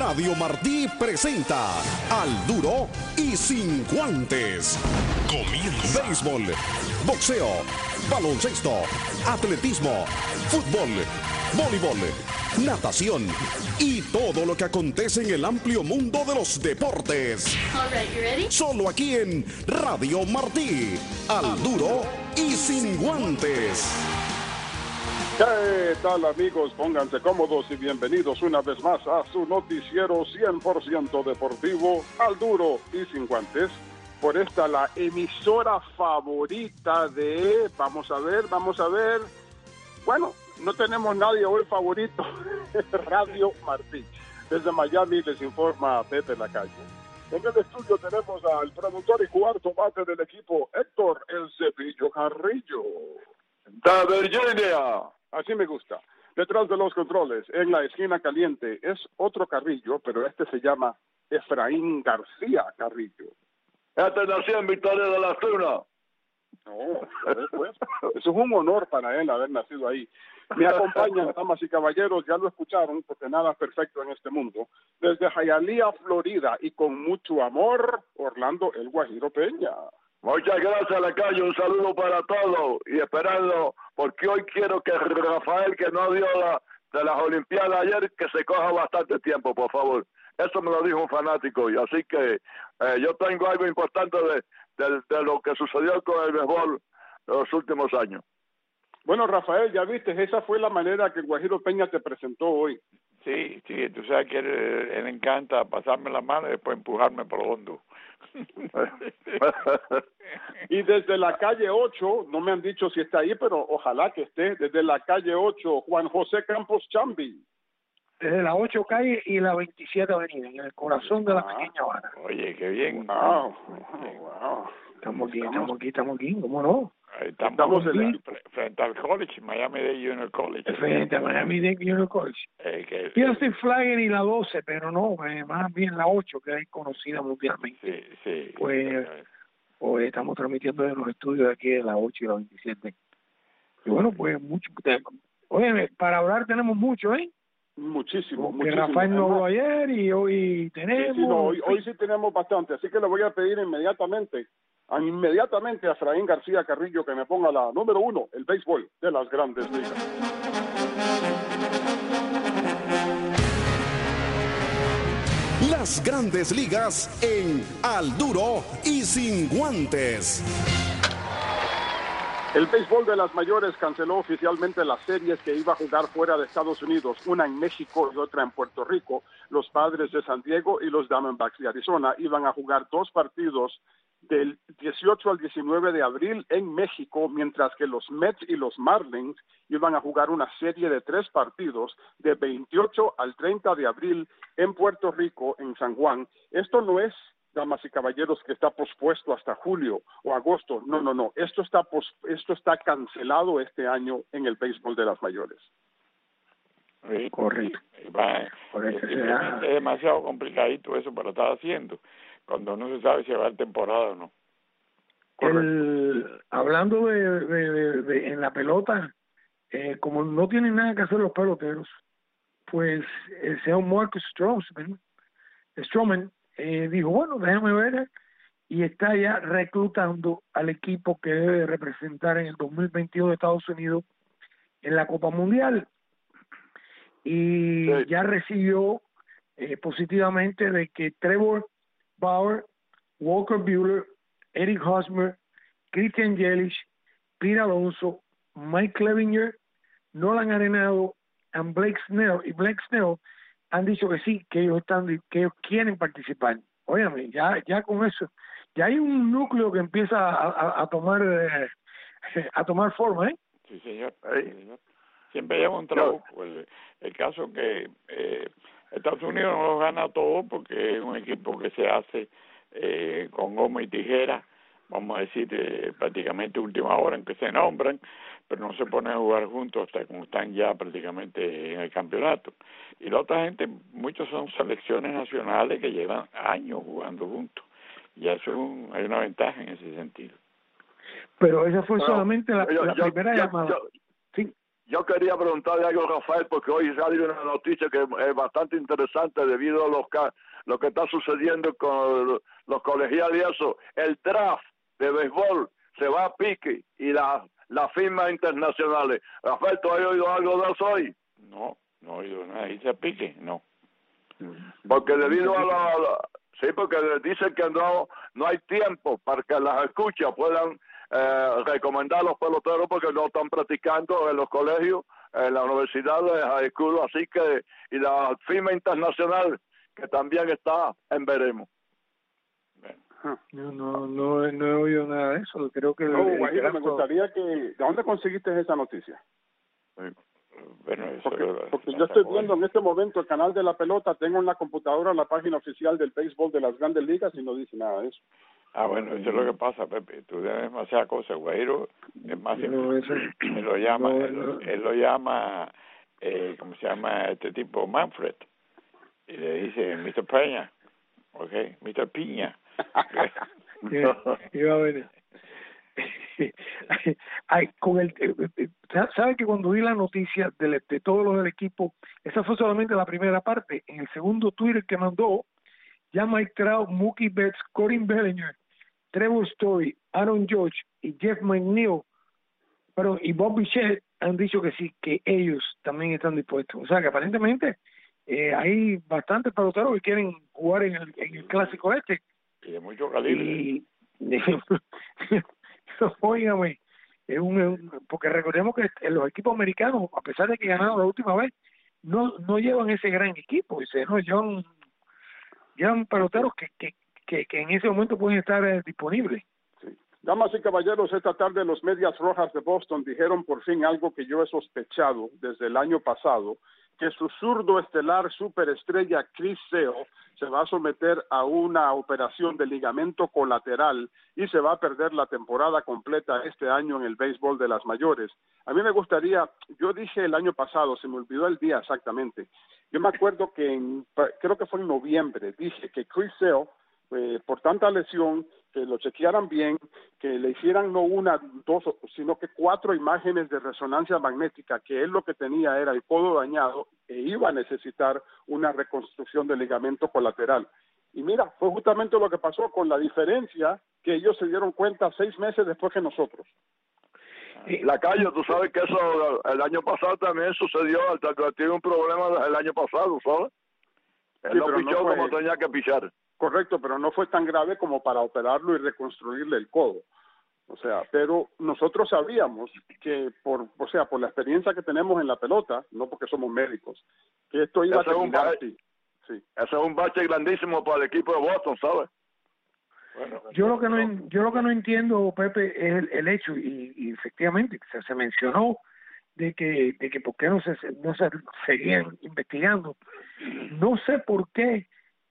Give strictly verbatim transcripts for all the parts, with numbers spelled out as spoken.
Radio Martí presenta Al Duro y Sin Guantes. Comienza. Béisbol, boxeo, baloncesto, atletismo, fútbol, voleibol, natación y todo lo que acontece en el amplio mundo de los deportes. All right, you ready? Solo aquí en Radio Martí. Al Duro y Sin Guantes. ¿Qué tal, amigos? Pónganse cómodos y bienvenidos una vez más a su noticiero cien por ciento deportivo, Al Duro y Sin Guantes, por esta la emisora favorita de, vamos a ver, vamos a ver, bueno, no tenemos nadie hoy favorito, Radio Martí. Desde Miami les informa Pepe Lacalle. En el estudio tenemos al productor y cuarto bate del equipo, Héctor El Cepillo Carrillo. ¡Da Virginia! Así me gusta. Detrás de los controles, en la esquina caliente, es otro Carrillo, pero este se llama Efraín García Carrillo. Este nació en Victoria de la Tuna. No, después. Eso es un honor para él haber nacido ahí. Me acompañan, damas y caballeros, ya lo escucharon, porque nada es perfecto en este mundo. Desde Hialeah, Florida, y con mucho amor, Orlando El Guajiro Peña. Muchas gracias, Lacayo. Un saludo para todos y esperando, porque hoy quiero que Rafael, que no dio la, de las Olimpiadas ayer, que se coja bastante tiempo, por favor. Eso me lo dijo un fanático, y así que eh, yo tengo algo importante de, de, de lo que sucedió con el béisbol en los últimos años. Bueno, Rafael, ya viste, esa fue la manera que el Guajiro Peña te presentó hoy. Sí, sí, tú sabes que él, él encanta pasarme la mano y después empujarme por lo hondo. Y desde la calle ocho, no me han dicho si está ahí, pero ojalá que esté, desde la calle ocho, Juan José Campos Chambi. Desde la ocho calle y la veintisiete avenida, en el corazón de la ah, pequeña Habana. Oye, qué bien. Wow, wow. Estamos aquí, estamos aquí, estamos aquí, ¿cómo no? Estamos, estamos en la, frente al college, Miami-Dade Junior College. Frente a Miami-Dade Junior College. Eh, que, Yo estoy Flagler y la doce, pero no, eh, más bien la ocho, que es conocida mundialmente. Sí, sí. Pues, pues estamos transmitiendo en los estudios de aquí de la ocho y la veintisiete. Y bueno, pues mucho. Oye, para hablar tenemos mucho, ¿eh? Muchísimo, Porque muchísimo. Rafael no habló ayer y hoy tenemos. Sí, sí, no, hoy, hoy sí tenemos bastante, así que le voy a pedir inmediatamente, a, inmediatamente a Efraín García Carrillo que me ponga la número uno, el béisbol de las Grandes Ligas. Las Grandes Ligas en Al Duro y Sin Guantes. El béisbol de las mayores canceló oficialmente las series que iba a jugar fuera de Estados Unidos, una en México y otra en Puerto Rico. Los Padres de San Diego y los Diamondbacks de Arizona iban a jugar dos partidos del dieciocho al diecinueve de abril en México, mientras que los Mets y los Marlins iban a jugar una serie de tres partidos de veintiocho al treinta de abril en Puerto Rico, en San Juan. Esto no es, damas y caballeros, que está pospuesto hasta julio o agosto. No, no, no. Esto está pos, esto está cancelado este año en el béisbol de las mayores. Sí, correcto. Va, correcto. Es, es demasiado complicadito eso para estar haciendo, cuando no se sabe si va a haber temporada o no. El, hablando de, de, de, de en la pelota, eh, como no tienen nada que hacer los peloteros, pues el señor Marcus Stroman, Stroman Eh, dijo, bueno, déjame ver, y está ya reclutando al equipo que debe representar en el dos mil veintidós de Estados Unidos en la Copa Mundial, y sí. ya recibió eh, positivamente de que Trevor Bauer, Walker Buehler, Eric Hosmer, Christian Yelich, Pete Alonso, Mike Clevinger, Nolan Arenado y Blake Snell, y Blake Snell han dicho que sí, que ellos están, que ellos quieren participar. Óyame, ya, ya con eso, ya hay un núcleo que empieza a, a, a tomar, eh, a tomar forma, ¿eh? Sí, señor. Sí, señor. Siempre lleva un trabajo. El, el caso que eh, Estados Unidos no lo gana todo porque es un equipo que se hace eh, con goma y tijera, vamos a decir, eh, prácticamente última hora en que se nombran, pero no se ponen a jugar juntos hasta como están ya prácticamente en el campeonato. Y la otra gente, muchos son selecciones nacionales que llevan años jugando juntos. Y eso es un, hay una ventaja en ese sentido. Pero esa fue bueno, solamente la, yo, la yo, primera yo, llamada. Yo, sí. yo quería preguntarle algo a Rafael, porque hoy salió una noticia que es bastante interesante debido a los lo que está sucediendo con los colegiales y eso. El draft de béisbol se va a pique y las las firmas internacionales. Rafael, ¿tú has oído algo de eso hoy? No, no he oído nada. ¿Dice pique? No. Porque debido a la... Sí, porque dicen que no no hay tiempo para que las escuchas puedan eh, recomendar a los peloteros porque no están practicando en los colegios, en las universidades, high school, así que... Y la firma internacional que también está en veremos. No, no, no, no he oído nada de eso. Creo que no, el, el Guajiro, draft... me gustaría que... ¿De dónde conseguiste esa noticia? Bueno, eso porque, lo, porque yo estoy viendo en este momento el canal de la pelota, tengo en la computadora la página oficial del béisbol de las grandes ligas y no dice nada de eso. Ah, bueno, eso es lo que pasa, Pepe. Tú tienes demasiadas cosas. Guajiro es más no, eso, él lo llama, no, él, no. él lo llama, eh, ¿cómo se llama este tipo? Manfred. Y le dice mister Peña, ok, mister Piña. Iba a ver. Ay, con el, ¿sabe que cuando vi la noticia de, de todos los del equipo, esa fue solamente la primera parte? En el segundo Twitter que mandó, ya Mike Trout, Mookie Betts, Corin Bellinger, Trevor Story, Aaron Judge y Jeff McNeil, pero y Bob Bichette han dicho que sí, que ellos también están dispuestos. O sea que aparentemente eh, hay bastantes peloteros que quieren jugar en el, en el clásico este. Y de mucho calibre. Y, óigame, es un, porque recordemos que los equipos americanos, a pesar de que ganaron la última vez, no no llevan ese gran equipo, dice, no llevan, llevan peloteros que, que, que, que en ese momento pueden estar eh, disponibles. Sí. Damas y caballeros, esta tarde los Medias Rojas de Boston dijeron por fin algo que yo he sospechado desde el año pasado, que su zurdo estelar superestrella Chris Sale se va a someter a una operación de ligamento colateral y se va a perder la temporada completa este año en el béisbol de las mayores. A mí me gustaría, yo dije el año pasado, se me olvidó el día exactamente, yo me acuerdo que en, creo que fue en noviembre, dije que Chris Sale, eh, por tanta lesión, que lo chequearan bien, que le hicieran no una, dos, sino que cuatro imágenes de resonancia magnética, que él lo que tenía era el codo dañado e iba a necesitar una reconstrucción del ligamento colateral. Y mira, fue justamente lo que pasó, con la diferencia que ellos se dieron cuenta seis meses después que nosotros. Lacayo, tú sabes que eso el año pasado también sucedió, hasta que tiene un problema el año pasado, ¿sabes? Él Sí, no pichó no fue... como tenía que pichar. Correcto, pero no fue tan grave como para operarlo y reconstruirle el codo. O sea, pero nosotros sabíamos que por, o sea, por la experiencia que tenemos en la pelota, no porque somos médicos, que esto iba ese a terminar así. Sí. Ese es un bache grandísimo para el equipo de Boston, ¿sabes? Bueno, yo lo que no yo lo que no entiendo, Pepe, es el, el hecho y, y efectivamente se, se mencionó de que de que por qué no se no se seguían investigando. No sé por qué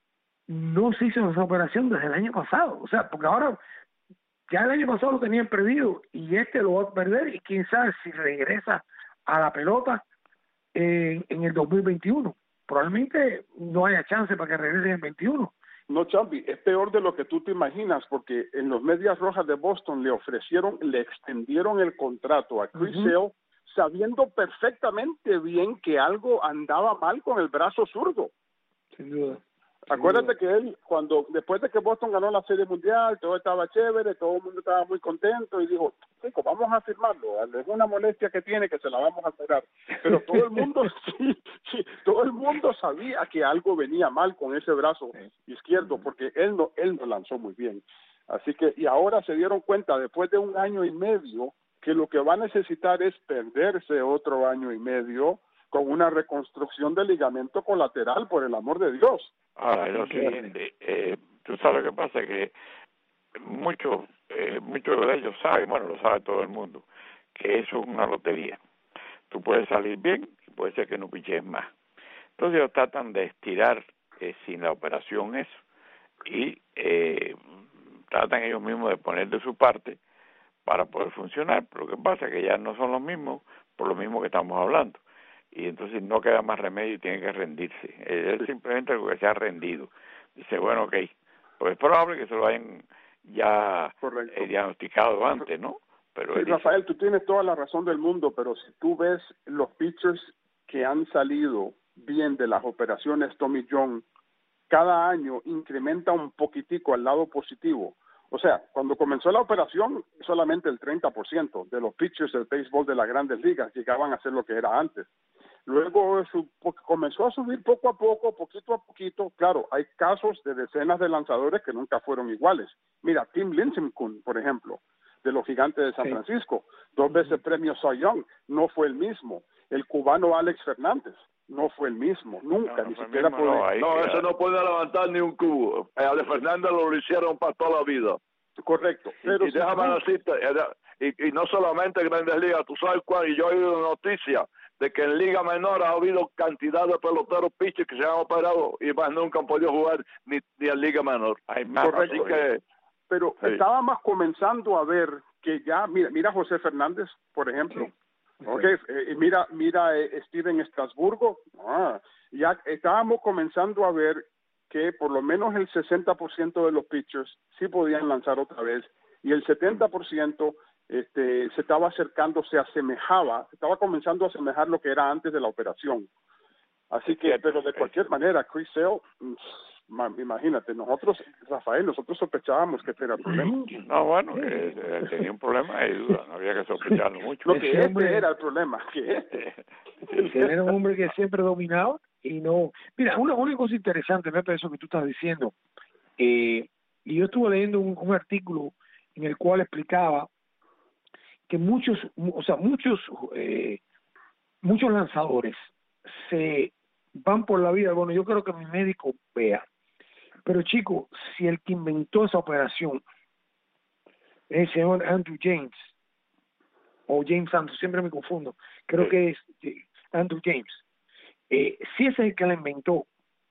no se hizo esa operación desde el año pasado, o sea, porque ahora ya el año pasado lo tenían perdido y este lo va a perder y quién sabe si regresa a la pelota en, en el dos mil veintiuno. Probablemente no haya chance para que regrese en el veintiuno. No, Chambi, es peor de lo que tú te imaginas, porque en los Medias Rojas de Boston le ofrecieron, le extendieron el contrato a Chris Sale, uh-huh, sabiendo perfectamente bien que algo andaba mal con el brazo zurdo. Sin duda. Acuérdate que él, cuando después de que Boston ganó la Serie Mundial, todo estaba chévere, todo el mundo estaba muy contento y dijo, chicos, vamos a firmarlo, es una molestia que tiene que se la vamos a curar. Pero todo el mundo, sí, sí, todo el mundo sabía que algo venía mal con ese brazo izquierdo, porque él no, él no lanzó muy bien. Así que, y ahora se dieron cuenta, después de un año y medio, que lo que va a necesitar es perderse otro año y medio con una reconstrucción del ligamento colateral, por el amor de Dios. Ahora, es lo siguiente, eh, tú sabes lo que pasa, que muchos eh, muchos de ellos saben, bueno, lo sabe todo el mundo, que eso es una lotería. Tú puedes salir bien y puede ser que no piches más. Entonces ellos tratan de estirar eh, sin la operación eso y eh, tratan ellos mismos de poner de su parte para poder funcionar. Pero lo que pasa es que ya no son los mismos, por lo mismo que estamos hablando. Y entonces no queda más remedio y tiene que rendirse. Él simplemente lo que se ha rendido. Dice, bueno, ok, pues es probable que se lo hayan ya eh, diagnosticado antes, ¿no? pero sí, él Rafael, hizo... tú tienes toda la razón del mundo, pero si tú ves los pitchers que han salido bien de las operaciones Tommy John, cada año incrementa un poquitico al lado positivo. O sea, cuando comenzó la operación, solamente el treinta por ciento de los pitchers del béisbol de las grandes ligas llegaban a ser lo que era antes. Luego su, comenzó a subir poco a poco, poquito a poquito. Claro, hay casos de decenas de lanzadores que nunca fueron iguales. Mira, Tim Lincecum, por ejemplo, de los Gigantes de San sí. Francisco, dos veces premio Cy Young, no fue el mismo. El cubano Alex Fernández no fue el mismo, nunca, no, no ni fue siquiera mismo, puede... no, ahí No, queda. eso no puede levantar ni un cubo. A de Fernández lo hicieron para toda la vida. Correcto. Pero y, y si déjame tú... decirte, y, y no solamente en Grandes Ligas, tú sabes cuál, y yo he oído noticias de que en Liga Menor ha habido cantidad de peloteros pitchers que se han operado y más nunca han podido jugar ni, ni en Liga Menor. Hay más, Correcto. Así que... Pero sí. estábamos comenzando a ver que ya, mira, mira José Fernández, por ejemplo, sí. okay, eh, mira, mira eh, Steven Estrasburgo, ah, ya estábamos comenzando a ver que por lo menos el sesenta por ciento de los pitchers sí podían lanzar otra vez y el setenta por ciento este, se estaba acercando, se asemejaba, estaba comenzando a asemejar lo que era antes de la operación. Así Es que, cierto, pero de es cualquier cierto. manera, Chris Sale, imagínate, nosotros, Rafael, nosotros sospechábamos que este era el problema. No, bueno, que eh, tenía un problema, hay duda, no había que sospecharlo mucho. Lo que Ese este hombre- era el problema, que este. Sí, Él era un hombre que siempre dominaba y no... Mira, una, una cosa interesante, Pepe, eso que tú estás diciendo, eh, y yo estuve leyendo un, un artículo en el cual explicaba que muchos, o sea, muchos, eh, muchos lanzadores se van por la vida, bueno, yo creo que mi médico vea, pero chico, si el que inventó esa operación es el señor Andrew James, o James Santos, siempre me confundo, creo Sí. que es eh, Andrew James, eh, si ese es el que la inventó,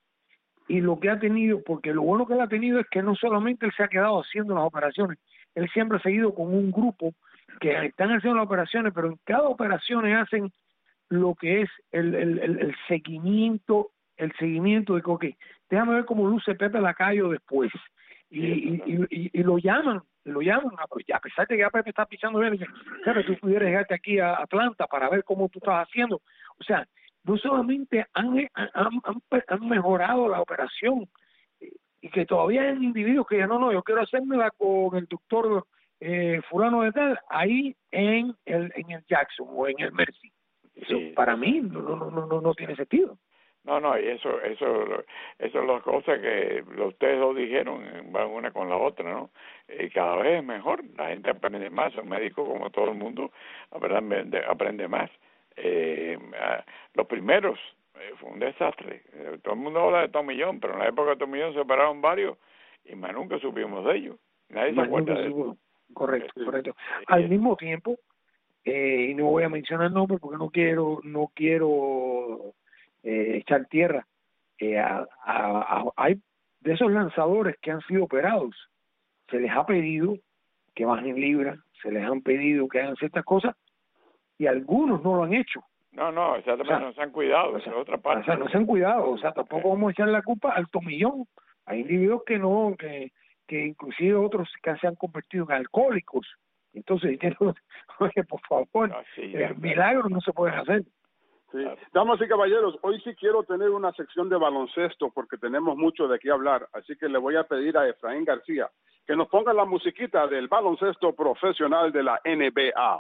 y lo que ha tenido, porque lo bueno que él ha tenido es que no solamente él se ha quedado haciendo las operaciones, él siempre ha seguido con un grupo que están haciendo las operaciones, pero en cada operación hacen lo que es el, el, el, el seguimiento, el seguimiento de que, ok, déjame ver cómo luce Pepe Lacayo después. Y, y, y, y, y lo llaman, lo llaman, a, a pesar de que ya Pepe está pisando bien, dicen, Pepe, tú pudieras llegarte aquí a Atlanta para ver cómo tú estás haciendo. O sea, no solamente han, han, han, han mejorado la operación, y que todavía hay individuos que ya no, no, yo quiero hacérmela con el doctor eh, fulano de tal, ahí en el, en el Jackson o en el Mercy. Eso Sí, para sí. mí no, no, no, no, no tiene sentido. No, no, y eso, eso, eso es las cosas que ustedes dos dijeron, van una con la otra, ¿no? Y cada vez es mejor, la gente aprende más, un médico como todo el mundo aprende, aprende más. Eh, los primeros eh, fue un desastre, eh, todo el mundo habla de Tommy John, pero en la época de Tommy John se operaron varios y más nunca supimos de ellos, nadie se acuerda de eso. Correcto, Sí. correcto. Sí. Al mismo tiempo, eh, y no voy a mencionar nombres porque no quiero, no quiero eh, echar tierra, eh, a, a, a, hay de esos lanzadores que han sido operados, se les ha pedido que bajen libras, se les han pedido que hagan ciertas cosas y algunos no lo han hecho. No, no, exactamente, O sea, no se han cuidado, o sea, es otra parte. O sea, no se han cuidado, o sea, tampoco vamos a echarle la culpa al tomillón. Hay individuos que no, que, que inclusive otros que se han convertido en alcohólicos. Entonces, oye, por favor, Ah, sí, eh, sí, milagros no se pueden hacer. Sí. Damas y caballeros, hoy sí quiero tener una sección de baloncesto porque tenemos mucho de qué hablar, así que le voy a pedir a Efraín García que nos ponga la musiquita del baloncesto profesional de la N B A.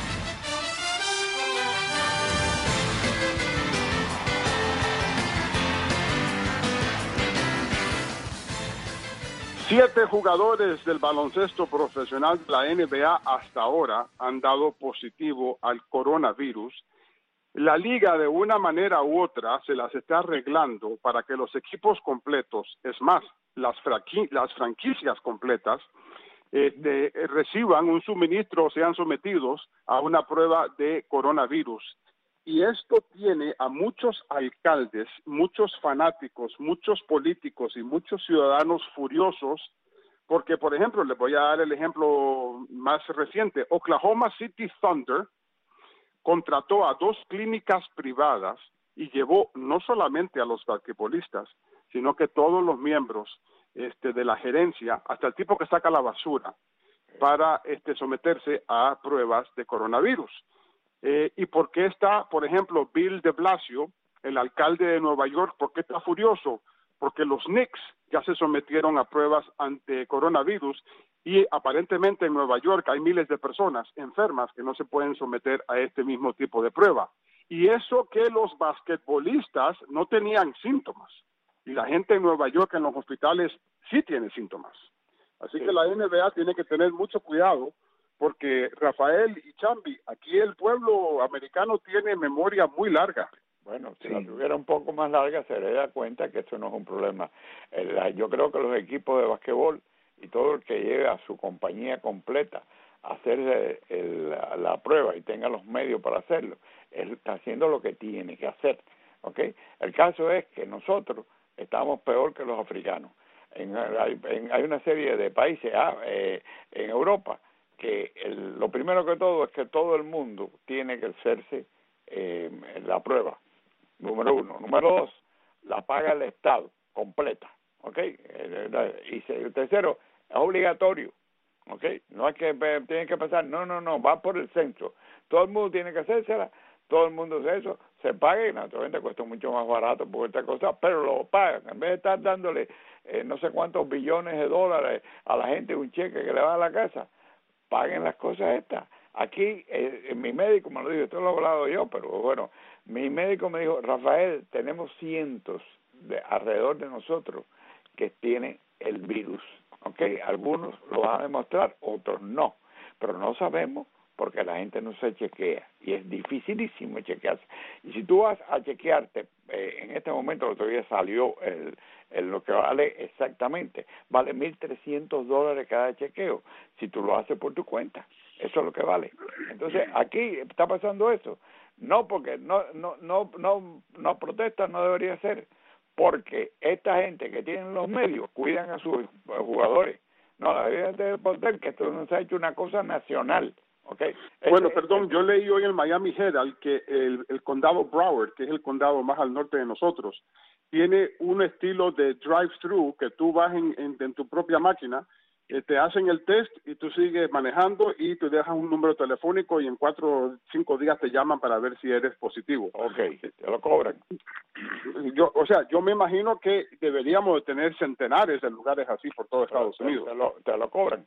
Siete jugadores del baloncesto profesional de la N B A hasta ahora han dado positivo al coronavirus. La liga de una manera u otra se las está arreglando para que los equipos completos, es más, las, franqui las franquicias completas, este, reciban un suministro o sean sometidos a una prueba de coronavirus. Y esto tiene a muchos alcaldes, muchos fanáticos, muchos políticos y muchos ciudadanos furiosos porque, por ejemplo, les voy a dar el ejemplo más reciente. Oklahoma City Thunder contrató a dos clínicas privadas y llevó no solamente a los basquetbolistas, sino que todos los miembros este, de la gerencia, hasta el tipo que saca la basura, para este, someterse a pruebas de coronavirus. Eh, ¿Y por qué está, por ejemplo, Bill de Blasio, el alcalde de Nueva York, por qué está furioso? Porque los Knicks ya se sometieron a pruebas ante coronavirus y aparentemente en Nueva York hay miles de personas enfermas que no se pueden someter a este mismo tipo de prueba. Y eso que los basquetbolistas no tenían síntomas. Y la gente en Nueva York en los hospitales sí tiene síntomas. Así sí. que la N B A tiene que tener mucho cuidado porque Rafael y Chambi, aquí el pueblo americano tiene memoria muy larga. Bueno, si sí. la tuviera un poco más larga se daría cuenta que eso no es un problema. El, yo creo que los equipos de basquetbol y todo el que lleve a su compañía completa a hacer el, el, la, la prueba y tenga los medios para hacerlo, él está haciendo lo que tiene que hacer. ¿Okay? El caso es que nosotros estamos peor que los africanos. En, en, hay una serie de países ah, eh, en Europa que el, lo primero que todo es que todo el mundo tiene que hacerse eh, la prueba, número uno. Número dos, la paga el Estado completa, ¿ok? Y el tercero, es obligatorio, ¿ok? No es que tienen que pasar, no, no, no, va por el censo. Todo el mundo tiene que hacérsela, todo el mundo hace eso, se paga y naturalmente cuesta mucho más barato por esta cosa, pero lo pagan. En vez de estar dándole eh, no sé cuántos billones de dólares a la gente un cheque que le va a la casa, paguen las cosas estas. Aquí, eh, mi médico me lo dijo, esto lo he hablado yo, pero bueno, mi médico me dijo, Rafael, tenemos cientos de alrededor de nosotros que tienen el virus, ¿ok? Algunos lo van a demostrar, otros no, pero no sabemos porque la gente no se chequea y es dificilísimo chequearse. Y si tú vas a chequearte, eh, en este momento todavía salió el, el, lo que vale exactamente, vale mil trescientos dólares cada chequeo, si tú lo haces por tu cuenta. Eso es lo que vale. Entonces, aquí está pasando eso. No porque no no no no no protesta, no debería ser, porque esta gente que tienen los medios cuidan a sus jugadores. No, la debería de poder que esto no se ha hecho una cosa nacional. Okay. Bueno, este, perdón, este, yo leí hoy en el Miami Herald que el, el condado Broward, que es el condado más al norte de nosotros, tiene un estilo de drive-thru que tú vas en, en, en tu propia máquina, eh, te hacen el test y tú sigues manejando y te dejas un número telefónico y en cuatro o cinco días te llaman para ver si eres positivo. Ok, te lo cobran. Yo, o sea, yo me imagino que deberíamos de tener centenares de lugares así por todo Estados te, Unidos. Te lo, te lo cobran.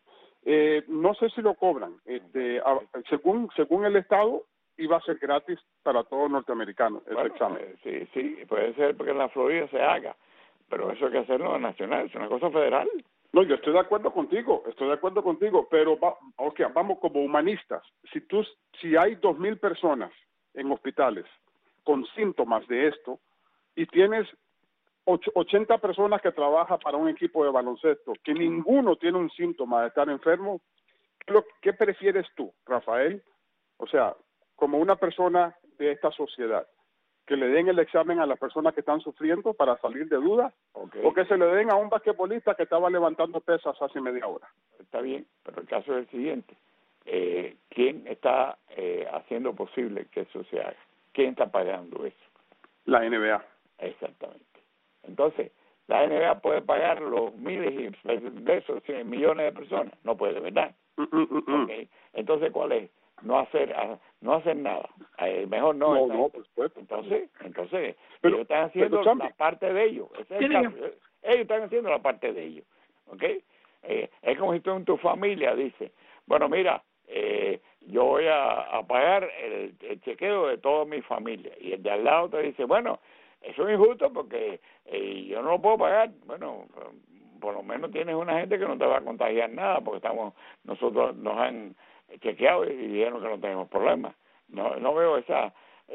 Eh, no sé si lo cobran. Este, a, según según el estado iba a ser gratis para todos los norteamericanos el bueno, examen. Eh, sí, sí, puede ser porque en la Florida se haga, pero eso hay que hacerlo nacional, es una cosa federal. No, yo estoy de acuerdo contigo, estoy de acuerdo contigo, pero va, okay, vamos como humanistas. Si tú, si hay dos mil personas en hospitales con síntomas de esto y tienes ochenta personas que trabajan para un equipo de baloncesto, que ninguno tiene un síntoma de estar enfermo, ¿qué, qué prefieres tú, Rafael? O sea, como una persona de esta sociedad, que le den el examen a las personas que están sufriendo para salir de dudas, okay. o que se le den a un basquetbolista que estaba levantando pesas hace media hora. Está bien, pero el caso es el siguiente. Eh, ¿Quién está eh, haciendo posible que eso se haga? ¿Quién está pagando eso? La N B A. Exactamente. Entonces, la N B A puede pagar los miles de esos millones de personas. No puede, ¿verdad? Mm, mm, mm. Okay. Entonces, ¿cuál es? No hacer no hacer nada. Eh, mejor no. No, no, por supuesto. Entonces, entonces pero, ellos están haciendo pero, la parte de ellos. Ese es el caso. Ellos están haciendo la parte de ellos. ¿Ok? Eh, es como si tú en tu familia dices, bueno, mira, eh, yo voy a, a pagar el, el chequeo de toda mi familia. Y el de al lado te dice, bueno, eso es injusto porque eh, yo no lo puedo pagar. Bueno, por lo menos tienes una gente que no te va a contagiar nada porque estamos nosotros nos han chequeado y dijeron que no tenemos problemas. No no veo esa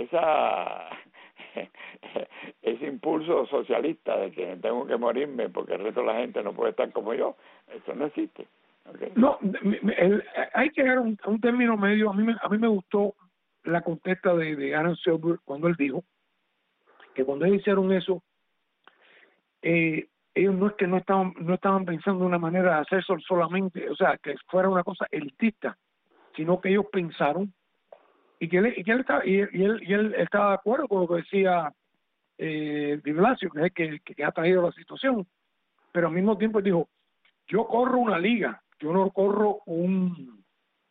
esa ese impulso socialista de que tengo que morirme porque el resto de la gente no puede estar como yo. Eso no existe. ¿Okay? No, el, hay que llegar a un, a un término medio. A mí me, a mí me gustó la contesta de, de Aaron Silver cuando él dijo que cuando ellos hicieron eso, eh, ellos no es que no estaban no estaban pensando de una manera de hacer eso solamente, o sea, que fuera una cosa elitista, sino que ellos pensaron y que él, y que él, estaba, y, y él, y él estaba de acuerdo con lo que decía eh, Di Blasio, que es el que, que ha traído la situación, pero al mismo tiempo él dijo, yo corro una liga yo no corro un,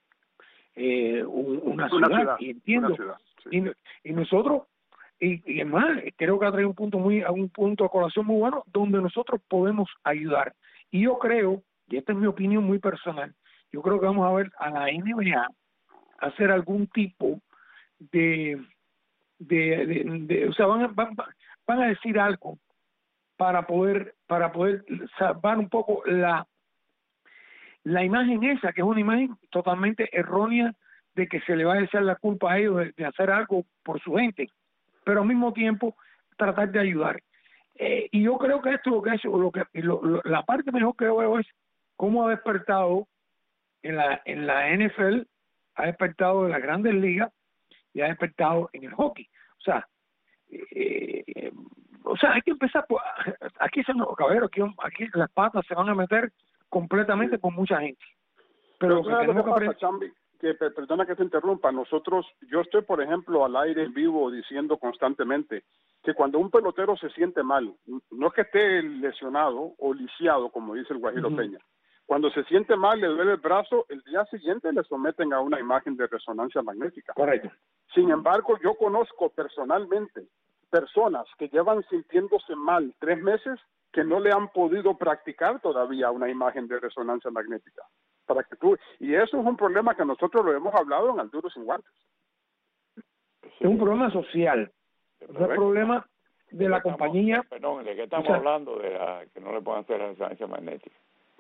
eh, un una, una ciudad, ciudad y entiendo, una ciudad, sí. y, y nosotros, y, y además creo que ha traído un punto muy, a un punto de colación muy bueno, donde nosotros podemos ayudar. Y yo creo, y esta es mi opinión muy personal, yo creo que vamos a ver a la N B A hacer algún tipo de, de, de, de o sea, van a, van, van a decir algo para poder, para poder salvar un poco la la imagen esa, que es una imagen totalmente errónea de que se le va a echar la culpa a ellos de, de hacer algo por su gente, pero al mismo tiempo tratar de ayudar. Eh, y yo creo que esto lo que es, lo que lo, lo, la parte mejor que yo veo es cómo ha despertado en la en la N F L, ha despertado en las grandes ligas y ha despertado en el hockey. O sea, eh, eh, o sea, hay que empezar por, aquí se nos, cabrero, aquí, aquí las patas se van a meter completamente sí. con mucha gente. Pero, Pero lo que, que pasa, Chambi, que perdona que te interrumpa, nosotros, yo estoy por ejemplo al aire en vivo diciendo constantemente que cuando un pelotero se siente mal, no es que esté lesionado o lisiado, como dice el Guajiro uh-huh. Peña, cuando se siente mal, le duele el brazo, el día siguiente le someten a una imagen de resonancia magnética. Correcto. Sin embargo, yo conozco personalmente personas que llevan sintiéndose mal tres meses que no le han podido practicar todavía una imagen de resonancia magnética. Para que tú, y eso es un problema que nosotros lo hemos hablado en Al Duro Sin Guantes. Es un problema social, es un problema de la estamos, compañía. Perdón, ¿de qué estamos o sea, hablando? De la, que no le puedan hacer resonancia magnética.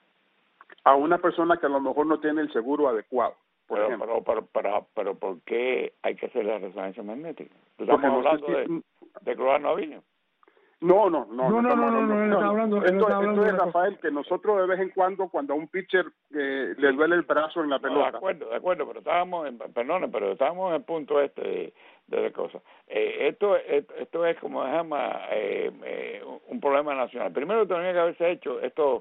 A una persona que a lo mejor no tiene el seguro adecuado. Por pero, ejemplo. Pero, pero, pero, pero, ¿por qué hay que hacer la resonancia magnética? ¿Estamos no hablando si, de, de Cloar Noviño? No, no, no. No, no, no, no, no, él está hablando. Esto, él está hablando esto es, Rafael, cosa. Que nosotros de vez en cuando, cuando a un pitcher eh, le duele el brazo en la pelota. No, de acuerdo, de acuerdo, pero estábamos, en, perdón, pero estábamos en el punto este de, de la cosa. Eh, esto, esto, esto es como se llama eh, eh, un problema nacional. Primero tenía que haberse hecho estos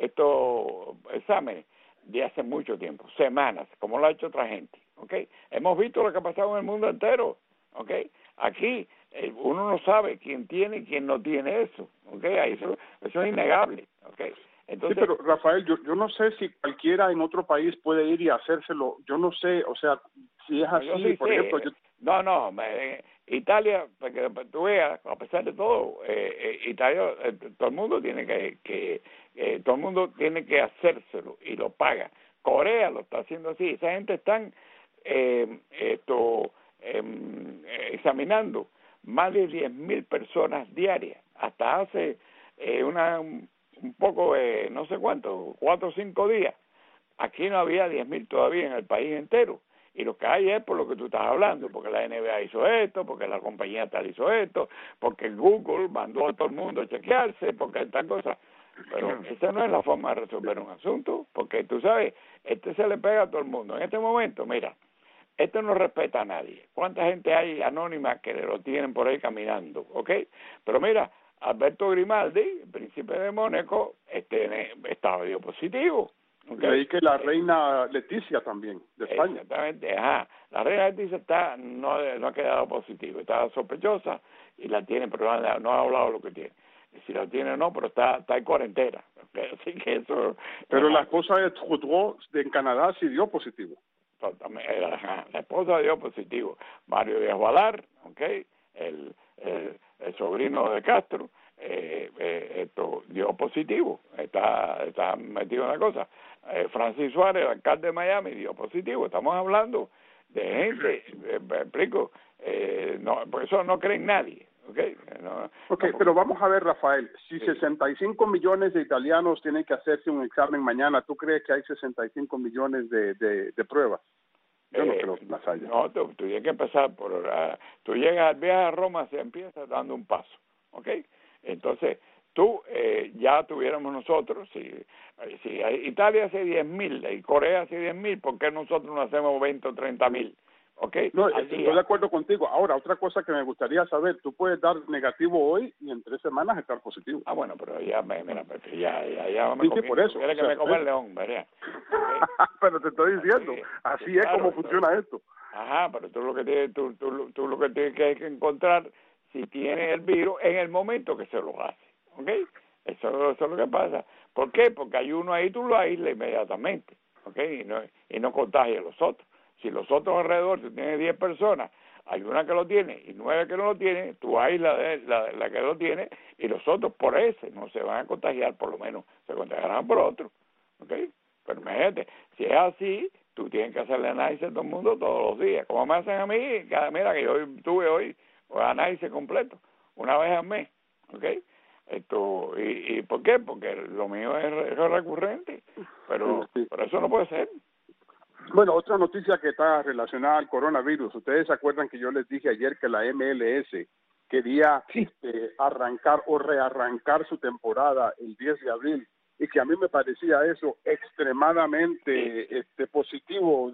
estos exámenes de hace mucho tiempo, semanas, como lo ha hecho otra gente, ¿ok? Hemos visto lo que ha pasado en el mundo entero, ¿ok? Aquí eh, uno no sabe quién tiene y quién no tiene eso, ¿ok? Eso, eso es innegable, ¿ok? Entonces, sí, pero Rafael, yo, yo no sé si cualquiera en otro país puede ir y hacérselo, yo no sé, o sea, si es así, sí por sé. ejemplo... Yo... No, no, me, Italia, para que tú veas, a pesar de todo, eh, eh, Italia, eh, todo el mundo tiene que, que eh, todo el mundo tiene que hacérselo y lo paga. Corea lo está haciendo así, esa gente están eh, esto eh, examinando más de diez mil personas diarias, hasta hace eh, una un poco, eh, no sé cuánto, cuatro o cinco días, aquí no había diez mil todavía en el país entero. Y lo que hay es por lo que tú estás hablando, porque la N B A hizo esto, porque la compañía tal hizo esto, porque Google mandó a todo el mundo a chequearse, porque esta cosa. Pero esa no es la forma de resolver un asunto, porque tú sabes, este se le pega a todo el mundo. En este momento, mira, esto no respeta a nadie. ¿Cuánta gente hay anónima que lo tienen por ahí caminando? ¿Ok? Pero mira, Alberto Grimaldi, el príncipe de Mónaco, este, estaba dio positivo. Okay. Leí que la reina Leticia también, de España. Exactamente, ajá. La reina Leticia está, no, no ha quedado positivo, está sospechosa y la tiene, pero no, no ha hablado lo que tiene. Si la tiene o no, pero está, está en cuarentena. Okay. Así que eso... Pero la esposa de Trudeau en Canadá sí dio positivo. La, la esposa dio positivo. Mario Díaz Valar, okay, el, el, el sobrino de Castro, eh, eh, esto dio positivo, está, está metido en la cosa. Eh, Francis Suárez, el alcalde de Miami, dio positivo. Estamos hablando de gente, eh, me explico, eh, no, por eso no creen nadie. Okay, no, okay no, pero vamos a ver, Rafael, si sí. sesenta y cinco millones de italianos tienen que hacerse un examen mañana, ¿tú crees que hay sesenta y cinco millones de, de, de pruebas? Yo eh, no creo que las haya. No, tú, tú tienes que empezar por... Uh, tú llegas al viaje a Roma, se empieza dando un paso, ¿ok? Entonces, tú, eh, ya tuviéramos nosotros, si, si Italia hace diez mil y Corea hace diez mil, ¿por qué nosotros no hacemos veinte o treinta mil? Okay, no, estoy de acuerdo contigo. Ahora, otra cosa que me gustaría saber, tú puedes dar negativo hoy y en tres semanas estar positivo. Ah, bueno, pero ya, me, mira, ya, ya, ya me sí, sí, por eso. Quiere que o sea, me coma el león, ¿verdad? Okay. Pero te estoy diciendo, así, así sí, es claro, como funciona pero, esto. Ajá, pero tú lo que tienes, tú, tú, tú lo que tienes que, que encontrar si tiene el virus en el momento que se lo hace, ¿ok? Eso, eso es lo que pasa. ¿Por qué? Porque hay uno ahí, tú lo aíslas inmediatamente, ¿ok? Y no, y no contagia a los otros. Si los otros alrededor, si tienes diez personas, hay una que lo tiene y nueve que no lo tienen, tú aíslas la, la que lo tiene y los otros por ese no se van a contagiar, por lo menos se contagiarán por otro, ¿ok? Pero imagínate, si es así, tú tienes que hacerle análisis a todo el mundo todos los días, como me hacen a mí, cada mira que yo tuve hoy, un análisis completo, una vez al mes, ¿ok? Esto, y, y ¿por qué? Porque lo mío es, es recurrente, pero, sí. pero eso no puede ser. Bueno, otra noticia que está relacionada al coronavirus. Ustedes se acuerdan que yo les dije ayer que la M L S quería sí. este, arrancar o rearrancar su temporada el diez de abril y que a mí me parecía eso extremadamente este, positivo,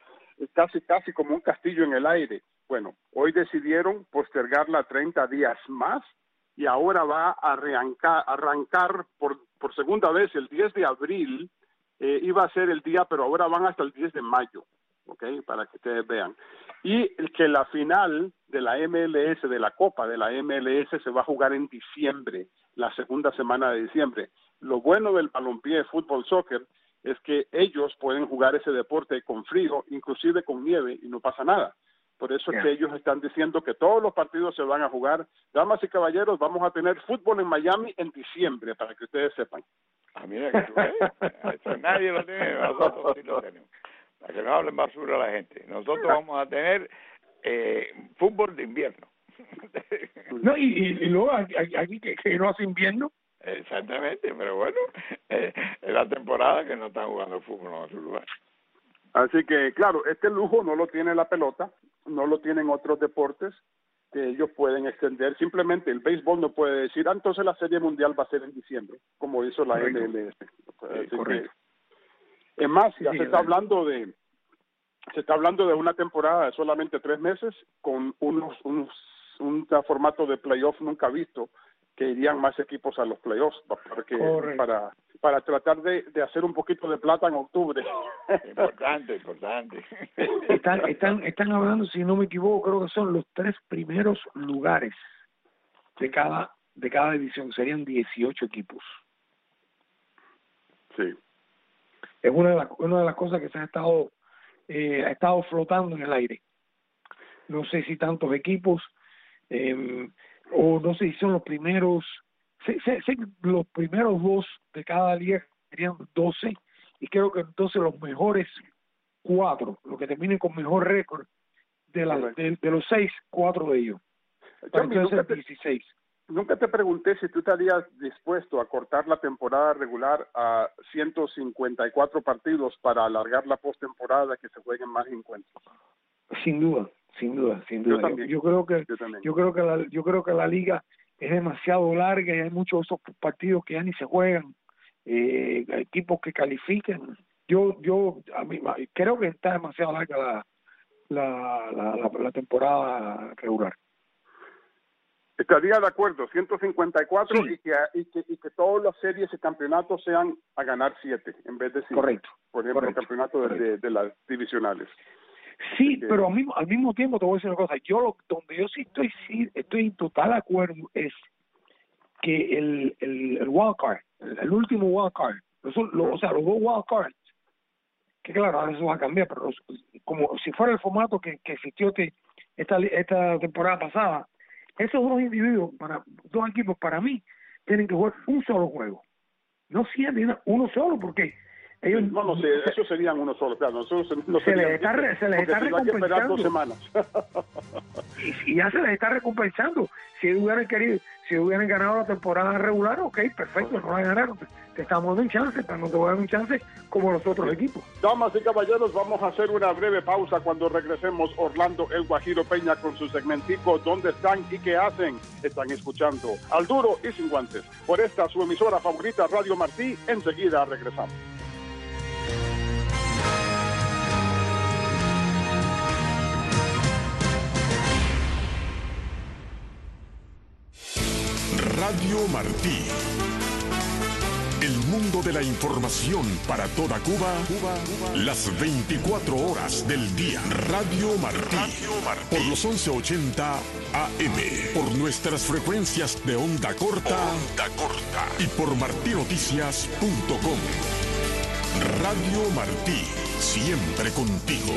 casi casi como un castillo en el aire. Bueno, hoy decidieron postergarla treinta días más y ahora va a arrancar, arrancar por, por segunda vez el diez de abril. Eh, iba a ser el día, pero ahora van hasta el diez de mayo, ¿ok? Para que ustedes vean. Y el que la final de la M L S, de la Copa de la M L S, se va a jugar en diciembre, la segunda semana de diciembre. Lo bueno del balompié, fútbol, soccer, es que ellos pueden jugar ese deporte con frío, inclusive con nieve, y no pasa nada. Por eso yeah. es que ellos están diciendo que todos los partidos se van a jugar. Damas y caballeros, vamos a tener fútbol en Miami en diciembre, para que ustedes sepan. Ah, mira que tú ves, eso nadie lo tiene, nosotros sí lo tenemos. Para que no hablen basura a la gente. Nosotros vamos a tener eh, fútbol de invierno. No, y, y, y luego aquí que, que no hace invierno. Exactamente, pero bueno, eh, es la temporada que no están jugando fútbol en otro lugar. Así que, claro, este lujo no lo tiene la pelota, no lo tienen otros deportes que ellos pueden extender. Simplemente el béisbol no puede decir, ah, entonces la Serie Mundial va a ser en diciembre, como hizo la M L S. Sí, correcto. Que, es más, ya sí, se está hablando de se está hablando de una temporada de solamente tres meses con unos, unos un formato de playoff nunca visto, que irían más equipos a los playoffs porque, para para tratar de, de hacer un poquito de plata en octubre. Importante, importante. Están, están, están hablando, si no me equivoco, creo que son los tres primeros lugares de cada de cada división, serían dieciocho equipos. Sí. Es una de las, una de las cosas que se ha estado eh, ha estado flotando en el aire. No sé si tantos equipos, eh, o no sé si son los primeros, sé, sé, sé que los primeros dos de cada liga serían doce, y creo que entonces los mejores cuatro, los que terminen con mejor récord, de, la, de, de los seis, cuatro de ellos. Para Tommy, nunca, te, dieciséis. Nunca te pregunté si tú estarías dispuesto a cortar la temporada regular a ciento cincuenta y cuatro partidos para alargar la postemporada, que se jueguen más encuentros. Sin duda. Sin duda, sin duda. Yo, también, yo, yo creo que yo, yo creo que la, yo creo que la liga es demasiado larga y hay muchos de esos partidos que ya ni se juegan, eh, equipos que califiquen. Yo yo a mí, creo que está demasiado larga la la, la, la, la temporada regular. Estaría de acuerdo, ciento cincuenta y cuatro, sí. y, que, y, que, y que todas las series y campeonatos sean a ganar siete en vez de cinco. Correcto. Por ejemplo, correcto, el campeonato de, de, de las divisionales. Sí, que... pero al mismo, al mismo tiempo te voy a decir una cosa. Yo lo, donde yo sí estoy sí estoy en total acuerdo es que el el, el wild card, el, el último wild card, los, los, o sea, los dos wild cards, que claro, ahora eso va a cambiar, pero los, como si fuera el formato que, que existió te, esta esta temporada pasada, esos dos individuos, para dos equipos, para mí, tienen que jugar un solo juego. No siete, uno solo, porque ellos no, no sé, eso serían uno solo, claro, nosotros no se les está, re, se les está si recompensando dos semanas. y, y ya se les está recompensando. Si hubieran querido, si hubieran ganado la temporada regular, ok, perfecto, no la ganaron, te estamos dando un chance, pero no te voy a dar un chance como los otros sí. equipos. Damas y caballeros, vamos a hacer una breve pausa. Cuando regresemos, Orlando El Guajiro Peña con su segmentico ¿Dónde están y qué hacen? Están escuchando Al Duro y Sin Guantes por esta su emisora favorita, Radio Martí. Enseguida regresamos. Radio Martí, El mundo de la información para toda Cuba, Cuba, Cuba. Las veinticuatro horas del día. Radio Martí. Radio Martí. Por los once ochenta A M. Por nuestras frecuencias de onda corta. Onda corta. Y por martí noticias punto com. Radio Martí. Siempre contigo.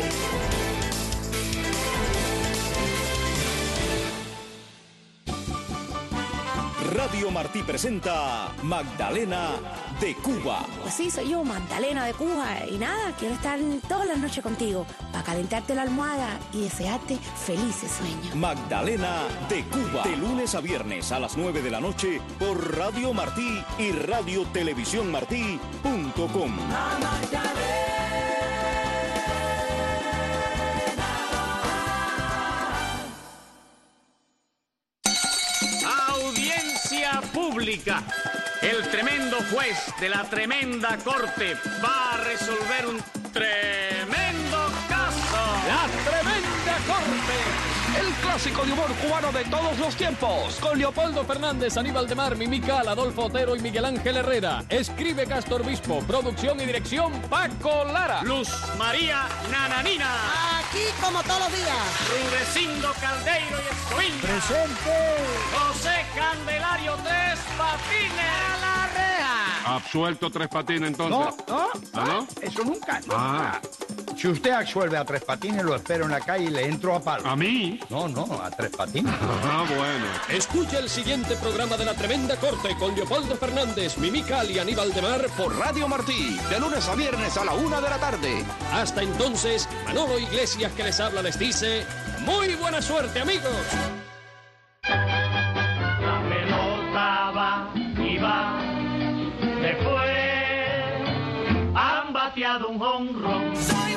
Radio Martí presenta Magdalena de Cuba. Pues sí, soy yo, Magdalena de Cuba. Y nada, quiero estar todas las noches contigo para calentarte la almohada y desearte felices sueños. Magdalena de Cuba. De lunes a viernes a las nueve de la noche por Radio Martí y radio televisión martí punto com. Pública. El tremendo juez de la tremenda corte va a resolver un tremendo caso. La tremenda corte. El clásico de humor cubano de todos los tiempos. Con Leopoldo Fernández, Aníbal de Mar, Mimical, Adolfo Otero y Miguel Ángel Herrera. Escribe Castor Bispo. Producción y dirección Paco Lara. Luz María Nananina. Aquí como todos los días. Rudecindo Caldeiro y Escoviña. Presente. José Candelario Tres Patines. A la reja. Absuelto Tres Patines entonces. No, no, ¿Ah, no? Eso nunca, nunca. Ah. Si usted absuelve a Tres Patines, lo espero en la calle y le entro a palo. ¿A mí? No, no, a Tres Patines. Ah, bueno. Escucha el siguiente programa de La Tremenda Corte con Leopoldo Fernández, Mimical y Aníbal de Mar por Radio Martí, de lunes a viernes a la una de la tarde. Hasta entonces, Manolo Iglesias que les habla les dice, muy buena suerte, amigos. La pelota va y va, después han bateado un jonrón.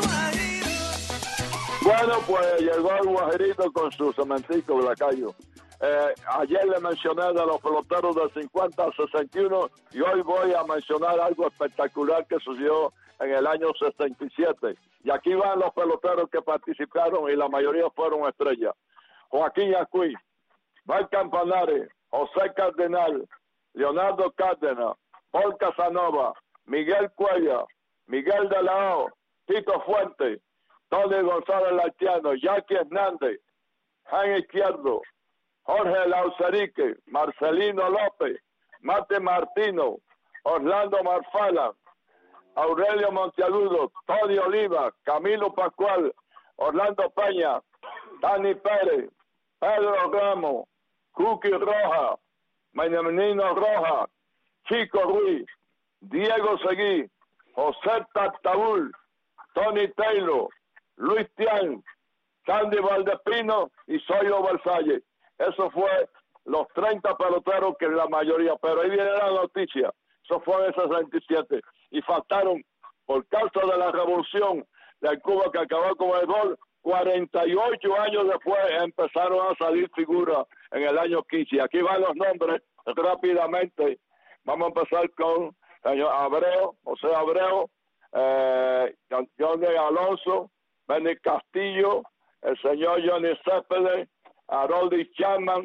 Bueno, pues llegó el Guajerito con su cementico de lacayo. Eh, ayer le mencioné de los peloteros de cincuenta a sesenta y uno y hoy voy a mencionar algo espectacular que sucedió en el año sesenta y siete. Y aquí van los peloteros que participaron y la mayoría fueron estrellas. Joaquín Acuí, Val Campanares, José Cardenal, Leonardo Cárdenas, Paul Casanova, Miguel Cuellar, Miguel de la O, Tito Fuentes, Tony González Lartiano, Jackie Hernández, Jan Izquierdo, Jorge Laucerique, Marcelino López, Mate Martino, Orlando Marfala, Aurelio Monteagudo, Tony Oliva, Camilo Pascual, Orlando Peña, Dani Pérez, Pedro Ramos, Cookie Roja, Benjamino Roja, Chico Ruiz, Diego Seguí, José Tartabul, Tony Taylor, Luis Tian, Sandy Valdespino y Zoilo Versalles. Eso fue los treinta peloteros que la mayoría, pero ahí viene la noticia. Eso fue en el sesenta y siete. Y faltaron, por causa de la revolución de Cuba que acabó con el gol, cuarenta y ocho años después empezaron a salir figuras en el año quince. Aquí van los nombres rápidamente. Vamos a empezar con señor Abreu, José Abreu, eh, Johnny Alonso, Benny Castillo, el señor Johnny Céspedes, Haroldi Chapman,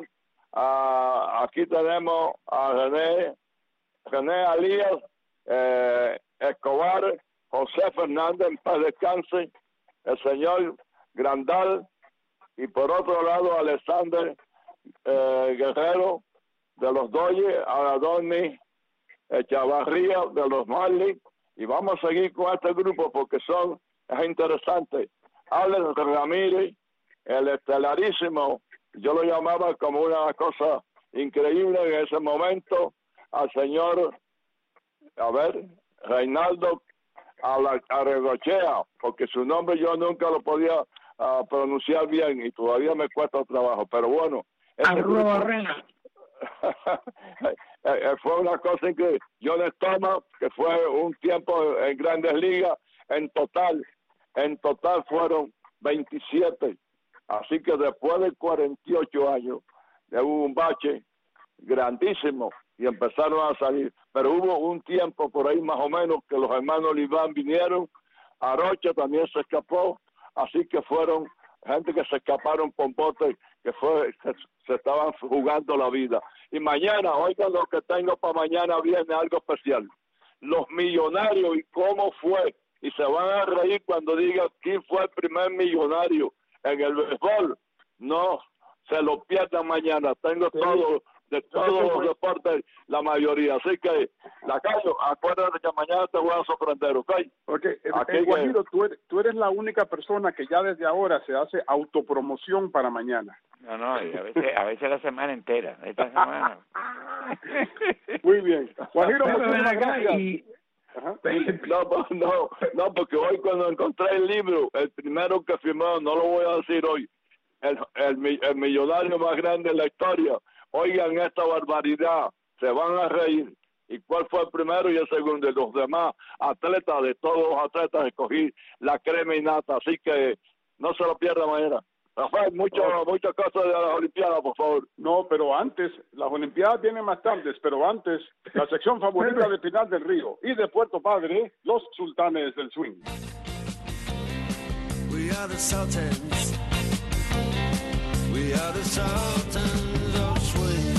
uh, aquí tenemos a René, René Alías, eh, Escobar, José Fernández, en paz descanse, el señor Grandal, y por otro lado Alexander eh, Guerrero de los Dodgers, Aradoni Chavarría de los Marlins, y vamos a seguir con este grupo porque son, es interesante. Alex Ramírez, el estelarísimo, yo lo llamaba como una cosa increíble en ese momento, al señor, a ver, Reinaldo Arregochea, porque su nombre yo nunca lo podía uh, pronunciar bien y todavía me cuesta trabajo, pero bueno. Arroba Arena. Fue una cosa increíble. John Thomas, que fue un tiempo en Grandes Ligas, en total, en total fueron veintisiete. Así que después de cuarenta y ocho años, hubo un bache grandísimo y empezaron a salir. Pero hubo un tiempo por ahí más o menos que los hermanos Liván vinieron, Arocha también se escapó, así que fueron gente que se escaparon con botes, que fue, que se estaban jugando la vida. Y mañana, oigan lo que tengo para mañana viene algo especial. los millonarios y cómo fue. Y se van a reír cuando diga quién fue el primer millonario en el béisbol. No, se lo pierdan mañana. Tengo sí. todo, de todos los deportes, la mayoría. Así que, Lacayo, acuérdate que mañana te voy a sorprender, ¿ok? Okay. Eh, Guajiro, tú eres, tú eres la única persona que ya desde ahora se hace autopromoción para mañana. No, no, y a veces, a veces la semana entera. Esta semana. Muy bien. Guajiro, muchísimas gracias. Y... No, no, no, porque hoy cuando encontré el libro, el primero que firmó, no lo voy a decir hoy, el, el, el millonario más grande de la historia, oigan esta barbaridad, se van a reír. ¿Y cuál fue el primero y el segundo? Y los demás atletas, de todos los atletas, escogí la crema y nata, así que no se lo pierda mañana. Rafael, mucho, oh. muchas cosas de las Olimpiadas, por favor. No, pero antes, las Olimpiadas vienen más tarde, pero antes, la sección favorita de Pinar del Río y de Puerto Padre, los Sultanes del Swing. We are the Sultans. We are the Sultans of Swing.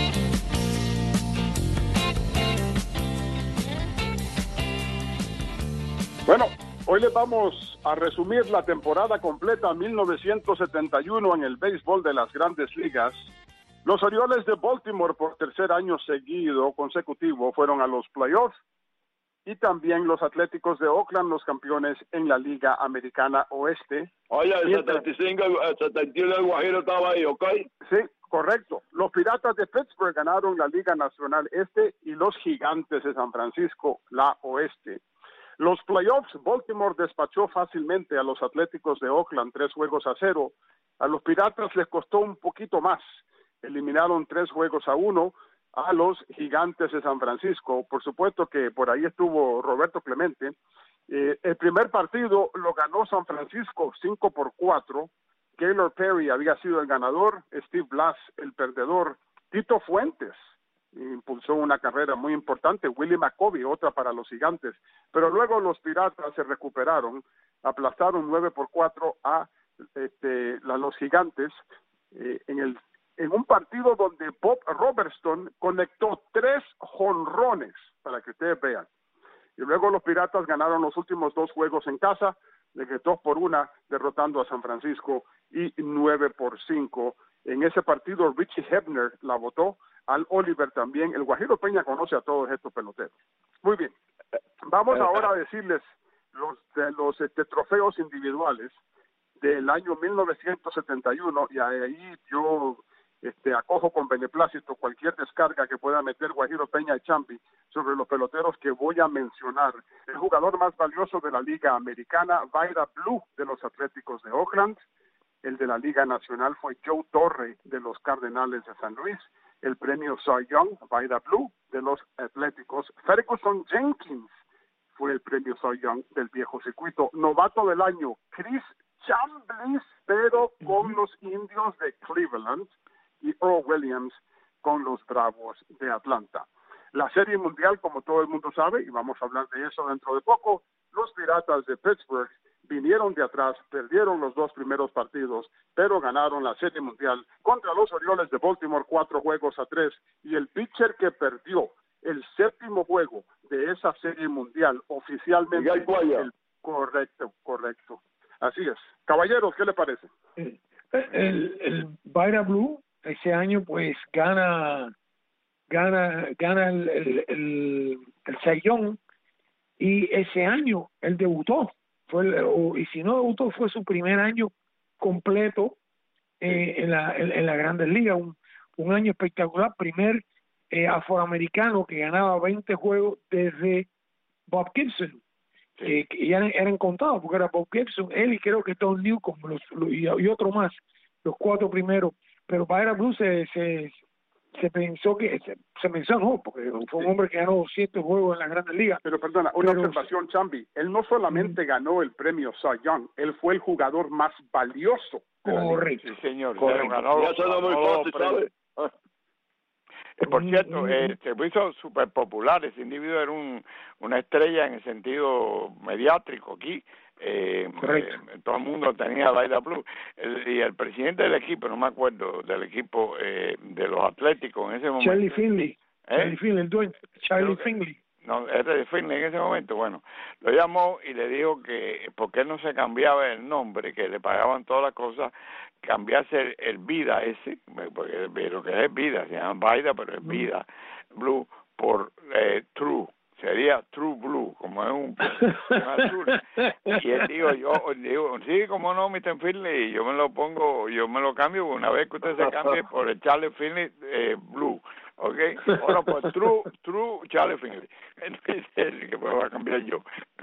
Bueno, hoy les vamos a resumir la temporada completa mil novecientos setenta y uno en el béisbol de las Grandes Ligas. Los Orioles de Baltimore por tercer año seguido consecutivo fueron a los playoffs y también los Atléticos de Oakland, los campeones en la Liga Americana Oeste. Oye, el setenta y cinco, el setenta y uno el Guajiro estaba ahí, ¿ok? Sí, correcto. Los Piratas de Pittsburgh ganaron la Liga Nacional Este y los Gigantes de San Francisco la Oeste. Los playoffs, Baltimore despachó fácilmente a los Atléticos de Oakland tres juegos a cero. A los Piratas les costó un poquito más. Eliminaron tres juegos a uno a los Gigantes de San Francisco. Por supuesto que por ahí estuvo Roberto Clemente. Eh, el primer partido lo ganó San Francisco cinco por cuatro. Gaylord Perry había sido el ganador, Steve Blass el perdedor. Tito Fuentes impulsó una carrera muy importante, Willie McCovey, otra para los Gigantes, pero luego los Piratas se recuperaron, aplastaron nueve por cuatro a este, a los Gigantes eh, en, el, en un partido donde Bob Robertson conectó tres jonrones, para que ustedes vean, y luego los Piratas ganaron los últimos dos juegos en casa, de que dos por una, derrotando a San Francisco, y nueve por cinco. En ese partido Richie Hebner la votó, Al Oliver también. El Guajiro Peña conoce a todos estos peloteros. Muy bien, vamos ahora a decirles los, de los este, trofeos individuales del año mil novecientos setenta y uno, y ahí yo este, acojo con beneplácito cualquier descarga que pueda meter Guajiro Peña y Chambi sobre los peloteros que voy a mencionar. El jugador más valioso de la Liga Americana, Vida Blue de los Atléticos de Oakland. El de la Liga Nacional fue Joe Torre de los Cardenales de San Luis. El premio Cy Young, Vida Blue, de los Atléticos. Ferguson Jenkins fue el premio Cy Young del viejo circuito. Novato del año, Chris Chambliss, pero con los Indios de Cleveland. Y Earl Williams con los Bravos de Atlanta. La Serie Mundial, como todo el mundo sabe, y vamos a hablar de eso dentro de poco, los Piratas de Pittsburgh vinieron de atrás, perdieron los dos primeros partidos, pero ganaron la Serie Mundial contra los Orioles de Baltimore cuatro juegos a tres, y el pitcher que perdió el séptimo juego de esa Serie Mundial oficialmente, el, correcto, correcto, así es. Caballeros, ¿qué le parece? El, el, el Vida Blue ese año pues gana gana gana el el, el, el Cy Young, y ese año él debutó. Fue el, o, y si no debutó, fue su primer año completo eh, en la en, en la Grandes Ligas, un, un año espectacular, primer eh, afroamericano que ganaba veinte juegos desde Bob Gibson, sí. eh, que ya eran contados, porque era Bob Gibson, él y creo que Tom Newcomb los, los, y, y otro más, los cuatro primeros, pero Vida Blue se, se, se pensó que, se, se pensó no, porque fue un hombre que ganó doscientos juegos en la Grandes Ligas. Pero perdona, una pero, observación, Chambi, él no solamente mm. ganó el premio Cy Young, él fue el jugador más valioso. Correcto. Sí, señor. Correcto. Ganó, ganó, eso no es muy fácil, ¿sabes? Eh, por cierto, eh, se hizo súper popular. Ese individuo era un, una estrella en el sentido mediático aquí. Eh, eh, todo el mundo tenía Vida Blue. El, y el presidente del equipo, no me acuerdo, del equipo eh, de los Atléticos en ese momento. Charlie Finley. ¿Eh? Charlie Finley, el dueño. Charlie que, Finley. no, era de Finley en ese momento, bueno, lo llamó y le dijo que por qué no se cambiaba el nombre, que le pagaban todas las cosas, cambiarse el, el Vida ese, porque lo que es Vida, se llama Vida, pero es Vida Blue, por eh, True. Sería True Blue, como es un, un azul. Y él dijo, yo digo, sí, como no, mister Finley, yo me lo pongo, yo me lo cambio una vez que usted se cambie por el Charlie Finley eh, Blue, ¿ok? Ahora pues True, True Charlie Finley. Entonces, que me voy a cambiar yo.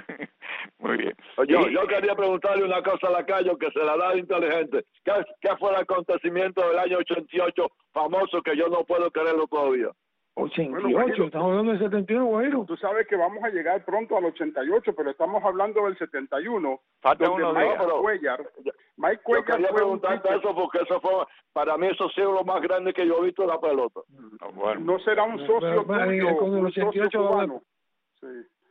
Muy bien. Yo, y, yo quería preguntarle una cosa a Lacayo que se la da inteligente. ¿Qué, ¿Qué fue el acontecimiento del año ochenta y ocho famoso que yo no puedo creerlo todavía? ochenta y ocho, bueno, estamos hablando del setenta y uno, Guajiro. Tú sabes que vamos a llegar pronto al ochenta y ocho, pero estamos hablando del setenta y uno. Falta donde uno Mike días. Cuellar, Mike Yo Cuellar quería fue un preguntarte pitcher. eso porque eso fue, para mí eso ha sido lo más grande que yo he visto en la pelota. Oh, bueno. No será un socio Pero, tuyo, con el un ochenta y ocho socio cubano. Sí.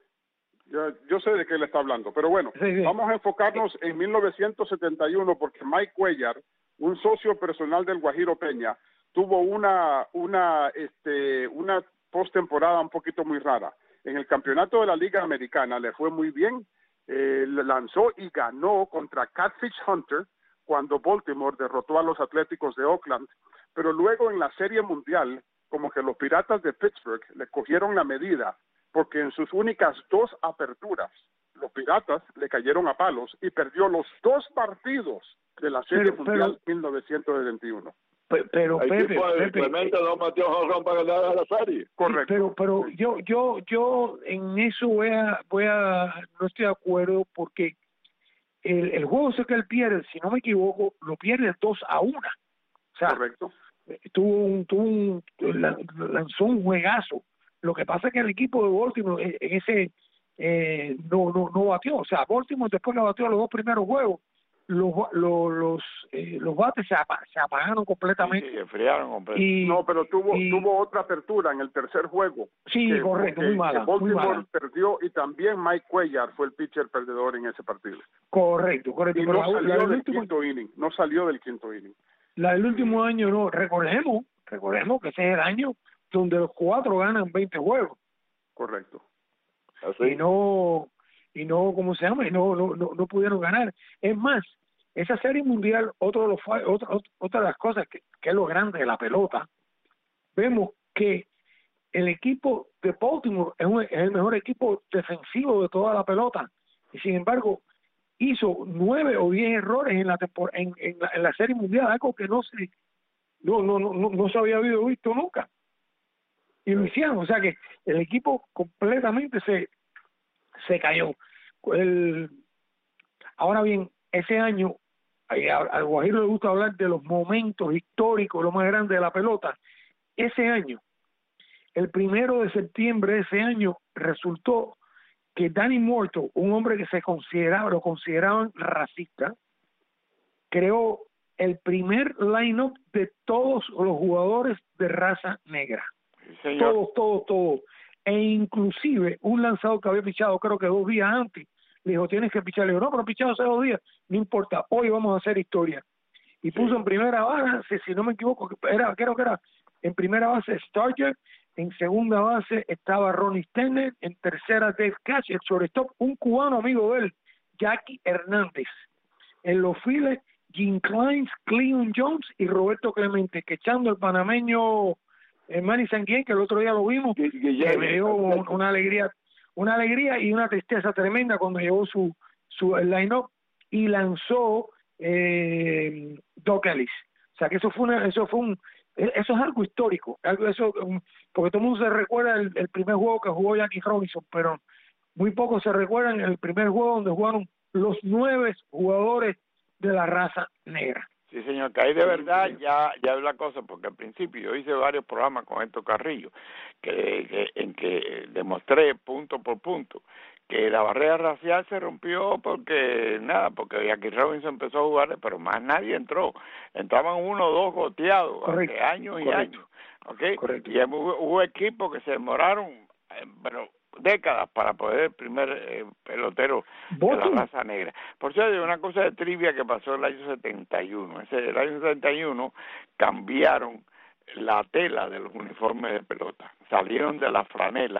Yo, yo sé de qué le está hablando, pero bueno, sí, sí. vamos a enfocarnos en mil novecientos setenta y uno porque Mike Cuellar, un socio personal del Guajiro Peña, tuvo una una este una postemporada un poquito muy rara. En el campeonato de la Liga Americana le fue muy bien, eh, lanzó y ganó contra Catfish Hunter cuando Baltimore derrotó a los Atléticos de Oakland, pero luego en la Serie Mundial, como que los Piratas de Pittsburgh le cogieron la medida, porque en sus únicas dos aperturas, los Piratas le cayeron a palos y perdió los dos partidos de la Serie Pero- Mundial mil novecientos setenta y uno. Pe- Pero, El Pepe, equipo de Pepe, Clemente no metió jonrón para ganar la serie. Correcto. pero, pero yo, yo, yo en eso voy a, voy a, no estoy de acuerdo porque el, el juego ese que él pierde, si no me equivoco, lo pierde dos a una. O sea, Correcto. tuvo un, tuvo un, la- lanzó un juegazo. Lo que pasa es que el equipo de Baltimore eh, en ese eh, no, no, no batió. O sea, Baltimore después que batió los dos primeros juegos, los los los, eh, los bates se, apa- se apagaron completamente. Sí, se enfriaron completamente. Y, No, pero tuvo y- tuvo otra apertura en el tercer juego. Sí, que- correcto, que- muy mala, que Baltimore muy mala. perdió y también Mike Cuellar fue el pitcher perdedor en ese partido. Correcto, correcto. Y Pero no la- la salió del del último, quinto inning, no salió del quinto inning. la del último año, no, recordemos, recordemos que ese es el año donde los cuatro ganan veinte juegos. Correcto. Así. Y no, y no, ¿cómo se llama? Y no, no, no, no pudieron ganar. Es más, esa serie mundial, otro de los, fa- otra, otra- otra de las cosas que, que es lo grande de la pelota, vemos que el equipo de Baltimore es, un- es el mejor equipo defensivo de toda la pelota. Y sin embargo, hizo nueve o diez errores en la, tempor- en, en la, en la serie mundial, algo que no se, no, no, no, no, no se había habido visto nunca. Y lo hicieron, o sea que el equipo completamente se, se cayó. El, ahora bien, ese año, eh, a- al Guajiro le gusta hablar de los momentos históricos, lo más grande de la pelota. Ese año, el primero de septiembre de ese año, resultó que Danny Morton, un hombre que se consideraba, lo consideraban racista, creó el primer line-up de todos los jugadores de raza negra. Sí, señor. Todos, todos, todos. E inclusive un lanzador que había pichado creo que dos días antes, le dijo, tienes que pichar. Le dijo, no, pero pichado hace dos días. No importa, hoy vamos a hacer historia. Y puso en primera base, si no me equivoco, era, creo que era en primera base Starger, en segunda base estaba Ronnie Stenner, en tercera Dave Cash, el shortstop, un cubano amigo de él, Jackie Hernández. En los files, Jim Clines, Cleon Jones y Roberto Clemente, que echando el panameño eh, Manny Sanguien, que el otro día lo vimos, que me dio un- una alegría, una alegría y una tristeza tremenda cuando llegó su, su el line-up y lanzó eh, Doc Ellis. O sea que eso fue una, eso fue un, eso es algo histórico, algo eso, um, porque todo el mundo se recuerda el, el primer juego que jugó Jackie Robinson, pero muy pocos se recuerdan el primer juego donde jugaron los nueve jugadores de la raza negra. Sí, señor, que ahí de verdad ya ya es la cosa, porque al principio yo hice varios programas con Héctor Carrillo, que, que en que demostré punto por punto que la barrera racial se rompió porque, nada, porque Jackie Robinson empezó a jugar, pero más nadie entró. Entraban uno o dos goteados, Correcto, hace años y correcto, años, ¿ok? correcto. Y hubo, hubo equipos que se demoraron, eh, pero décadas para poder el primer eh, pelotero de la Voto. raza negra. Por cierto, una cosa de trivia que pasó en el año setenta y uno. Ese, el año setenta y uno cambiaron la tela de los uniformes de pelota. Salieron de la franela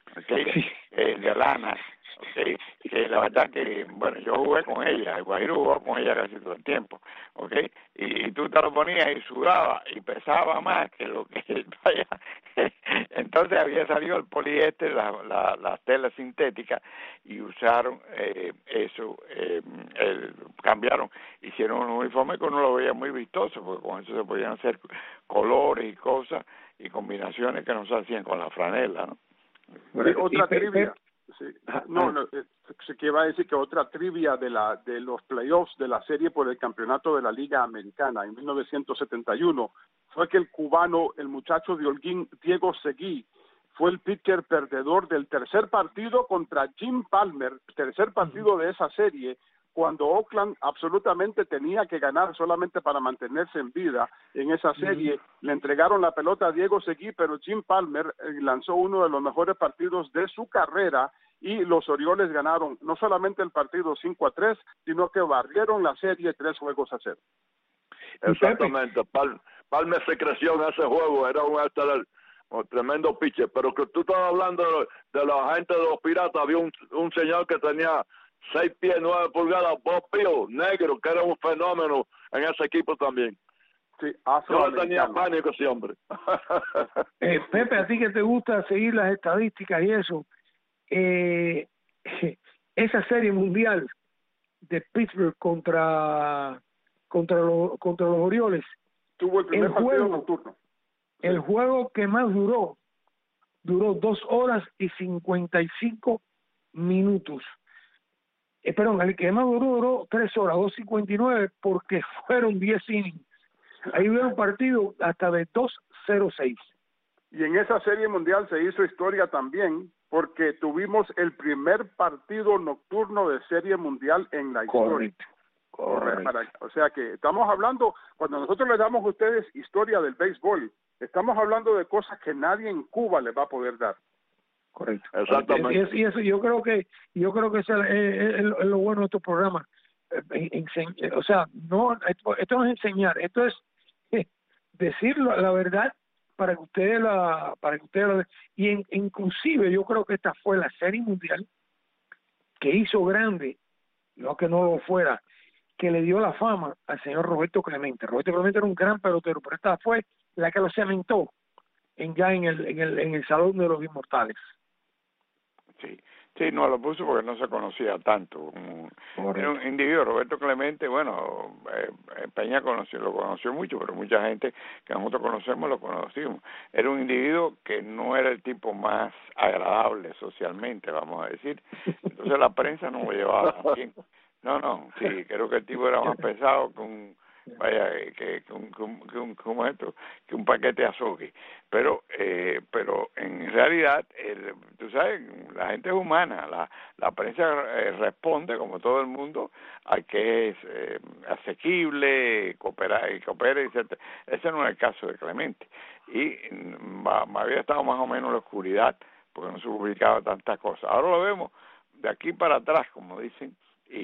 okay, eh, de lana, okay, que la verdad que, bueno, yo jugué con ella, el Guajiro jugó con ella casi todo el tiempo, okay, y, y tú te lo ponías y sudaba y pesaba más que lo que vaya. Entonces había salido el poliéster, la, la, las telas sintéticas, y usaron eh, eso, eh, el, cambiaron, hicieron un uniforme que uno lo veía muy vistoso, porque con eso se podían hacer colores y cosas y combinaciones que no se hacían con la franela, ¿no? Sí, otra trivia. Sí. No, no, se que iba a decir que otra trivia de la de los playoffs de la serie por el campeonato de la Liga Americana en mil novecientos setenta y uno fue que el cubano, el muchacho de Holguín, Diego Seguí, fue el pitcher perdedor del tercer partido contra Jim Palmer, tercer partido de esa serie, cuando Oakland absolutamente tenía que ganar solamente para mantenerse en vida en esa serie. Mm. Le entregaron la pelota a Diego Seguí, pero Jim Palmer eh, lanzó uno de los mejores partidos de su carrera y los Orioles ganaron no solamente el partido cinco a tres, sino que barrieron la serie tres juegos a cero. Exactamente. Pal, Palmer se creció en ese juego, era un, un tremendo pitcher, pero que tú estabas hablando de, de la gente de los Piratas, había un, un señor que tenía seis pies, nueve pulgadas, Bob Peel, negro, que era un fenómeno en ese equipo también. Sí, yo le tenía pánico ese hombre. eh, Pepe, a ti que te gusta seguir las estadísticas y eso, eh, esa serie mundial de Pittsburgh contra contra, lo, contra los Orioles, tuvo el primer el partido juego, nocturno. El juego que más duró, duró dos horas y cincuenta y cinco minutos. Eh, perdón, el que más duró, duró tres horas, dos cincuenta y nueve, porque fueron diez innings. Ahí hubo un partido hasta de dos cero seis. Y en esa serie mundial se hizo historia también, porque tuvimos el primer partido nocturno de serie mundial en la historia. Correcto. Correcto. Para, o sea que estamos hablando, cuando nosotros les damos a ustedes historia del béisbol, estamos hablando de cosas que nadie en Cuba les va a poder dar. Correcto. Exactamente. Y eso, y eso yo creo que yo creo que eso es, es, es lo bueno de estos programas. O sea, no esto, esto no es enseñar, esto es decir la verdad para que ustedes la para que ustedes la, y en, inclusive yo creo que esta fue la serie mundial que hizo grande, no que no lo fuera, que le dio la fama al señor Roberto Clemente. Roberto Clemente era un gran pelotero, pero esta fue la que lo cementó en ya en el en el en el Salón de los Inmortales. Sí, sí, no lo puso porque no se conocía tanto. Un, era un individuo, Roberto Clemente, bueno, eh, Peña conoció, lo conoció mucho, pero mucha gente que nosotros conocemos lo conocimos. Era un individuo que no era el tipo más agradable socialmente, vamos a decir. Entonces la prensa no lo llevaba tan bien. No, no, sí, creo que el tipo era más pesado que un, vaya, que, que, un, que, un, que, un, que, un, esto, que un paquete de azuki. Pero, eh, pero en realidad, el, tú sabes, la gente es humana, la, la prensa eh, responde, como todo el mundo, a que es eh, asequible, coopera, y coopera, etcétera. Ese no es el caso de Clemente. Y ma, ma había estado más o menos en la oscuridad, porque no se publicaba tantas cosas. Ahora lo vemos de aquí para atrás, como dicen,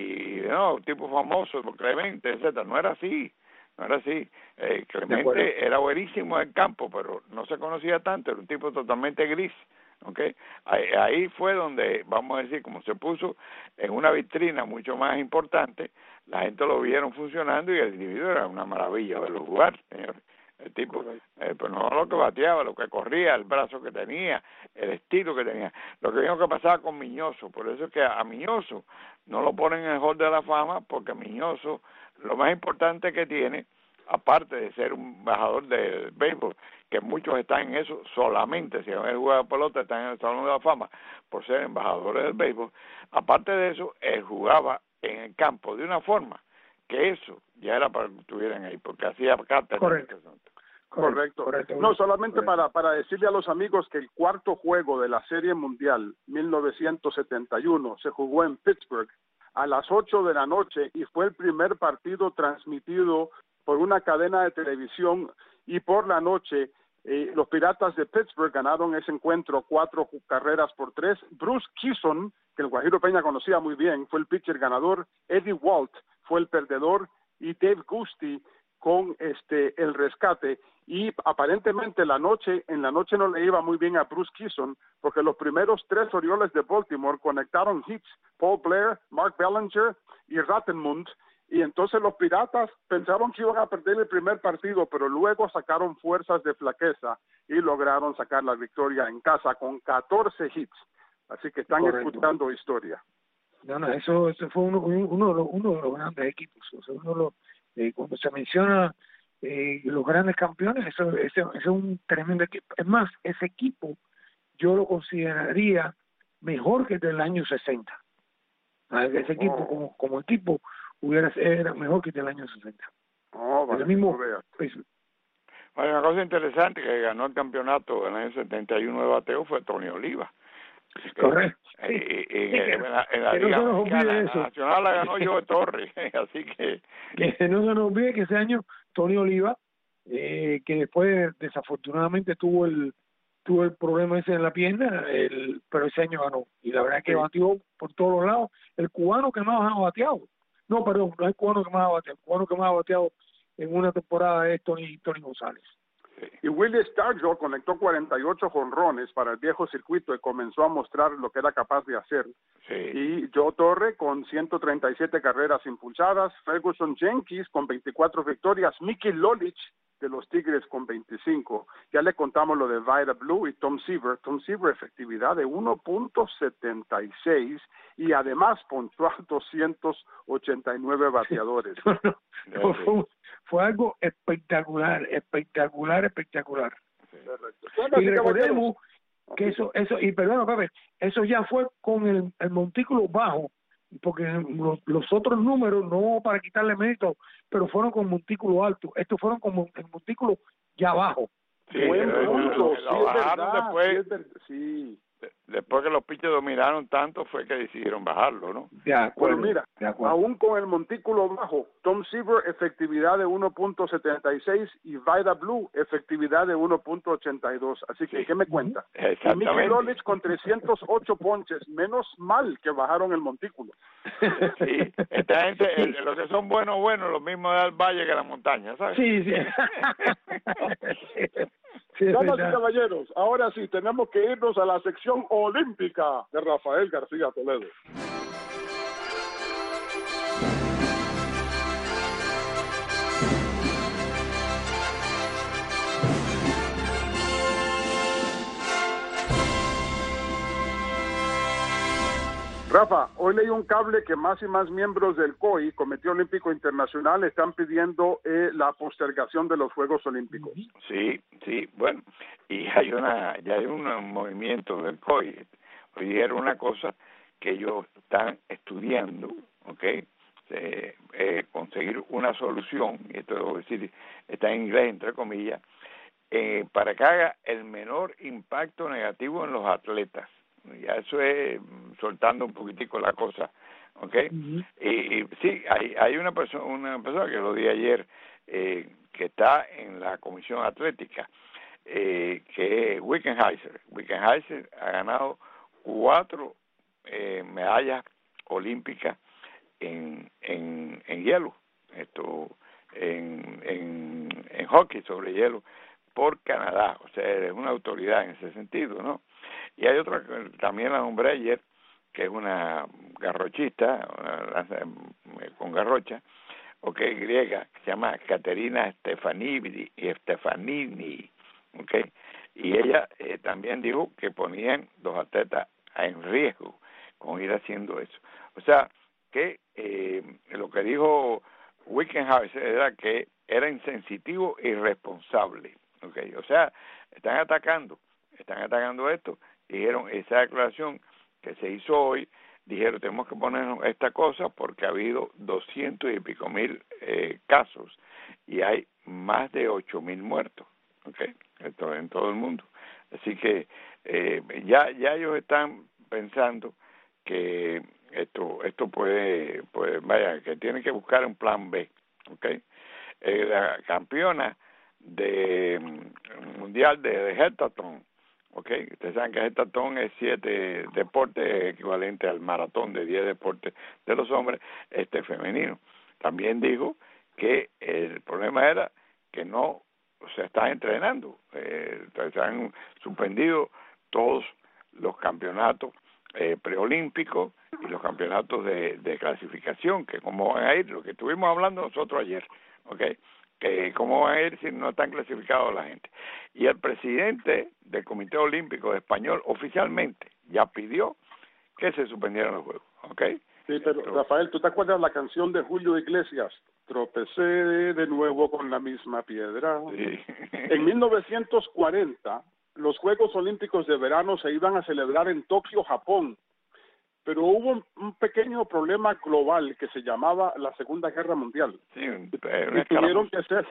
y no, tipo famoso, Clemente, etcétera. No era así, no era así. Eh, Clemente era buenísimo en el campo, pero no se conocía tanto, era un tipo totalmente gris, ¿okay? Ahí, ahí fue donde, vamos a decir, como se puso en una vitrina mucho más importante, la gente lo vieron funcionando y el individuo era una maravilla verlo jugar, señores. El tipo, eh, pues no lo que bateaba, lo que corría, el brazo que tenía, el estilo que tenía. Lo que mismo que pasaba con Miñoso, por eso es que a Miñoso no lo ponen en el Hall de la Fama, porque Miñoso, lo más importante que tiene, aparte de ser un embajador del béisbol, que muchos están en eso solamente, si él juega pelota están en el Salón de la Fama, por ser embajadores del béisbol, aparte de eso, él jugaba en el campo de una forma que eso ya era para que estuvieran ahí, porque hacía cartas. Correcto. Correcto. Correcto. No, solamente Correcto. para para decirle a los amigos que el cuarto juego de la Serie Mundial mil novecientos setenta y uno se jugó en Pittsburgh a las ocho de la noche y fue el primer partido transmitido por una cadena de televisión, y por la noche eh, los Piratas de Pittsburgh ganaron ese encuentro cuatro carreras por tres. Bruce Kison, que el Guajiro Peña conocía muy bien, fue el pitcher ganador. Eddie Walt fue el perdedor, y Dave Gusti con este el rescate y aparentemente la noche en la noche no le iba muy bien a Bruce Kison porque los primeros tres Orioles de Baltimore conectaron hits, Paul Blair, Mark Bellinger y Rattenmund, y entonces los Piratas pensaron que iban a perder el primer partido, pero luego sacaron fuerzas de flaqueza y lograron sacar la victoria en casa con catorce hits. Así que están Correcto. escuchando historia. No, no, eso, eso fue uno, uno, de los, uno de los grandes equipos. O sea, uno de los, eh, cuando se menciona eh, los grandes campeones, eso, eso, eso es un tremendo equipo. Es más, ese equipo yo lo consideraría mejor que el del año sesenta. Ese equipo oh. como, como equipo hubiera era mejor que el del año sesenta. Oh, vale, el mismo, pues, bueno, una cosa interesante que ganó el campeonato en el año setenta y uno de bateo fue Tony Oliva. Correcto. Sí. Eh, en, sí, en, en la, en la Liga no Mexicana Nacional la ganó Joe Torre, así que... Que no se nos olvide que ese año Tony Oliva, eh, que después desafortunadamente tuvo el tuvo el problema ese en la pierna, el, pero ese año ganó. Y la verdad es que sí. Batió por todos los lados. El cubano que más ha bateado. No, perdón, no es el cubano que más ha bateado. El cubano que más ha bateado en una temporada es Tony, Tony González. Y Willie Stargell conectó cuarenta y ocho jonrones para el viejo circuito y comenzó a mostrar lo que era capaz de hacer. Sí. Y Joe Torre con ciento treinta y siete carreras impulsadas, Ferguson Jenkins con veinticuatro victorias, Mickey Lolich de los Tigres con veinticinco. Ya le contamos lo de Vida Blue y Tom Seaver. Tom Seaver efectividad de uno punto setenta y seis y además ponchó a doscientos ochenta y nueve bateadores. no, no, no, fue, fue algo espectacular, espectacular, espectacular. Sí. Y recordemos que eso, eso, y perdón, Pepe, eso ya fue con el, el montículo bajo, porque los, los otros números, no para quitarle mérito, pero fueron con montículo alto. Estos fueron con el montículo ya bajo. Sí, Buen punto, sí, lo bajaron verdad, después. Sí, es verdad, sí. Después que los pitchers dominaron tanto fue que decidieron bajarlo, ¿no? De acuerdo. Bueno, mira, de acuerdo. aún con el montículo bajo, Tom Seaver efectividad de uno punto setenta y seis y Vida Blue efectividad de uno punto ochenta y dos. Así que, sí. ¿Qué me cuenta? Exactamente. Y Mickey Lolich con trescientos ocho ponches. Menos mal que bajaron el montículo. Sí, esta gente, sí. Los que son buenos, buenos, los mismos del valle que la montaña, ¿sabes? Sí, sí. Sí, damas y caballeros, ahora sí, tenemos que irnos a la sección olímpica de Rafael García Toledo. Rafa, hoy leí un cable que más y más miembros del C O I, Comité Olímpico Internacional, están pidiendo eh, la postergación de los Juegos Olímpicos. Sí, sí, bueno, y hay una, ya hay un movimiento del C O I. Hoy dijeron una cosa que ellos están estudiando, ¿ok? Eh, eh, conseguir una solución, y esto debo decir, está en inglés entre comillas, eh, para que haga el menor impacto negativo en los atletas. Ya eso es soltando un poquitico la cosa, ¿ok? Uh-huh. y, y sí, hay hay una persona una persona que lo di ayer eh, que está en la comisión atlética, eh, que es Wickenheiser. Wickenheiser ha ganado cuatro eh, medallas olímpicas en en en hielo, esto en en en hockey sobre hielo por Canadá, o sea, es una autoridad en ese sentido, ¿no? Y hay otra, también la nombré ayer, que es una garrochista, una, con garrocha, okay, griega, que se llama Caterina Stefanidi, Stefanini, okay, y ella eh, también dijo que ponían los atletas en riesgo con ir haciendo eso. O sea, que eh, lo que dijo Wickenheiser era que era insensitivo e irresponsable, okay, o sea, están atacando, están atacando esto. Dijeron esa declaración que se hizo hoy, dijeron tenemos que ponernos esta cosa porque ha habido doscientos y pico mil eh, casos y hay más de ocho mil muertos, ¿okay? Esto en todo el mundo. Así que eh, ya ya ellos están pensando que esto esto puede, puede vaya, que tienen que buscar un plan B, ¿okay? Eh, la campeona de mundial de, de heptathlon, okay, ustedes saben que el heptathlon es siete deportes equivalente al maratón de diez deportes de los hombres, este femenino. También dijo que el problema era que no se está entrenando. Eh, se han suspendido todos los campeonatos eh, preolímpicos y los campeonatos de, de clasificación, que cómo van a ir, lo que estuvimos hablando nosotros ayer, ¿ok? Que cómo van a ir si no están clasificados la gente. Y el presidente del Comité Olímpico Español oficialmente ya pidió que se suspendieran los Juegos, ¿ok? Sí, pero Entonces, Rafael, ¿tú te acuerdas la canción de Julio Iglesias? Tropecé de nuevo con la misma piedra. Sí. En mil novecientos cuarenta, los Juegos Olímpicos de Verano se iban a celebrar en Tokio, Japón, pero hubo un, un pequeño problema global que se llamaba la Segunda Guerra Mundial. Sí, un, y tuvieron que ser...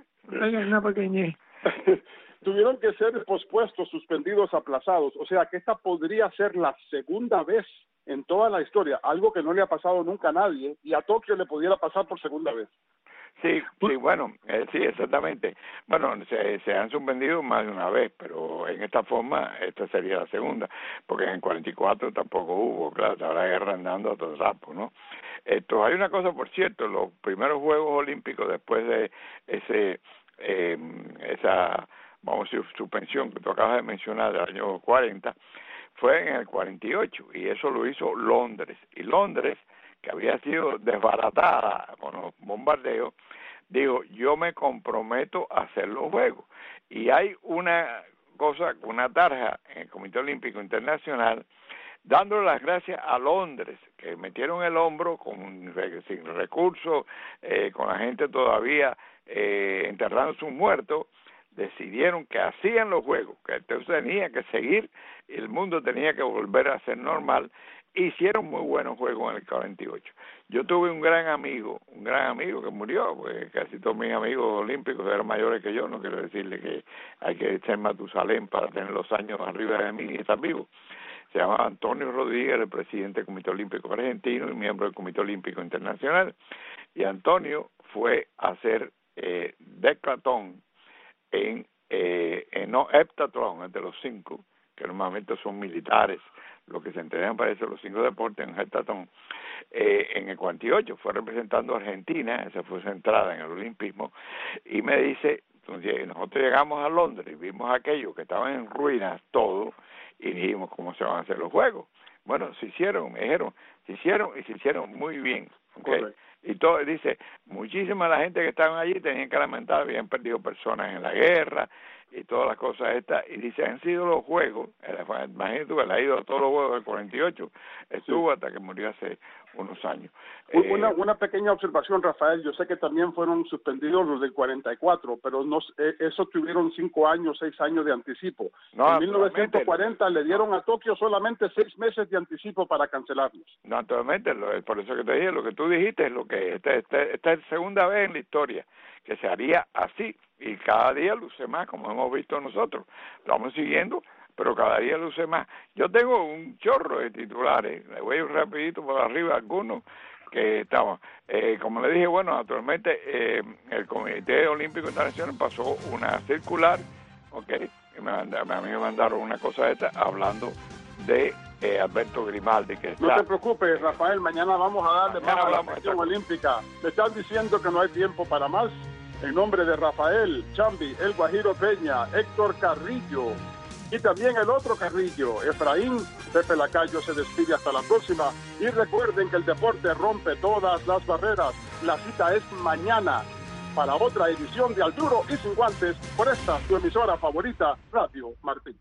Una pequeña... tuvieron que ser pospuestos, suspendidos, aplazados. O sea que esta podría ser la segunda vez en toda la historia, algo que no le ha pasado nunca a nadie, y a Tokio le pudiera pasar por segunda vez. Sí, sí, bueno, eh, sí, exactamente. Bueno, se, se han suspendido más de una vez, pero en esta forma esta sería la segunda, porque en cuarenta y cuatro tampoco hubo, claro, estaba la guerra andando a todo trapo, ¿no? Esto, hay una cosa, por cierto, los primeros Juegos Olímpicos después de ese eh, esa, vamos a decir, suspensión que tú acabas de mencionar del año cuarenta, fue en el cuarenta y ocho, y eso lo hizo Londres, y Londres, que había sido desbaratada con los bombardeos, digo, yo me comprometo a hacer los Juegos. Y hay una cosa, una tarja en el Comité Olímpico Internacional, dándole las gracias a Londres, que metieron el hombro con, sin recursos, eh, con la gente todavía eh, enterrando sus muertos, decidieron que hacían los Juegos, que entonces tenía que seguir, el mundo tenía que volver a ser normal. Hicieron muy buenos juegos en el cuarenta y ocho. Yo tuve un gran amigo, un gran amigo que murió, pues casi todos mis amigos olímpicos eran mayores que yo, no quiero decirle que hay que ser Matusalén para tener los años arriba de mí y estar vivo. Se llamaba Antonio Rodríguez, el presidente del Comité Olímpico Argentino y miembro del Comité Olímpico Internacional. Y Antonio fue a hacer eh, decathlon en, eh, en no, heptatlón, entre los cinco, que normalmente son militares, lo que se entrenan para eso, los cinco deportes en heptatlón, eh, en el cuarenta y ocho, fue representando a Argentina, esa fue su entrada en el olimpismo, y me dice, entonces, nosotros llegamos a Londres y vimos aquello que estaban en ruinas todo, y dijimos, ¿cómo se van a hacer los Juegos? Bueno, se hicieron, me dijeron, se hicieron y se hicieron muy bien, ¿okay? Y todo, dice, muchísima la gente que estaban allí tenían que lamentar, habían perdido personas en la guerra y todas las cosas estas, y dice, han sido los Juegos, imagínate tú, él ha ido a todos los Juegos del cuarenta y ocho, estuvo sí. hasta que murió hace unos años. Una, eh, una pequeña observación, Rafael, yo sé que también fueron suspendidos los del cuarenta y cuatro, pero no, eh, eso tuvieron cinco años, seis años de anticipo. No, en mil novecientos cuarenta le dieron a Tokio solamente seis meses de anticipo para cancelarlos. No, actualmente, por eso que te dije, lo que tú dijiste es lo que esta, esta, esta es la segunda vez en la historia que se haría así, y cada día luce más, como hemos visto nosotros. Lo vamos siguiendo, pero cada día luce más. Yo tengo un chorro de titulares, le voy a ir rapidito por arriba algunos que estaban. Eh, como le dije, bueno, actualmente eh, el Comité Olímpico Internacional pasó una circular, ok, y me mandaron, a mí me mandaron una cosa esta hablando de eh, Alberto Grimaldi, que está... No te preocupes, Rafael, mañana vamos a darle mañana más a la cuestión olímpica. Me están diciendo que no hay tiempo para más. En nombre de Rafael, Chambi, El Guajiro Peña, Héctor Carrillo y también el otro Carrillo, Efraín, Pepe Lacayo se despide hasta la próxima. Y recuerden que el deporte rompe todas las barreras. La cita es mañana para otra edición de Al Duro y Sin Guantes por esta, tu emisora favorita, Radio Martí.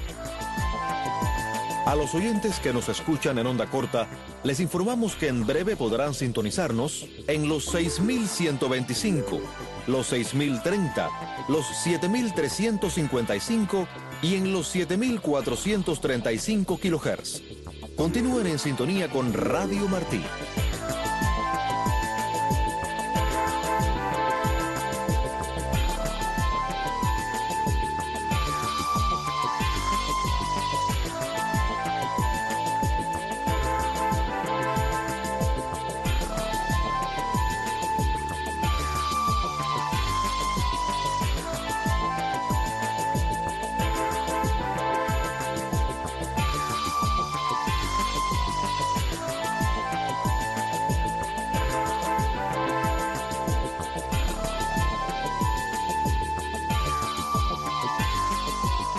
A los oyentes que nos escuchan en onda corta, les informamos que en breve podrán sintonizarnos en los seis mil ciento veinticinco, los seis mil treinta, los siete mil trescientos cincuenta y cinco y en los siete mil cuatrocientos treinta y cinco kilohertz. Continúen en sintonía con Radio Martí.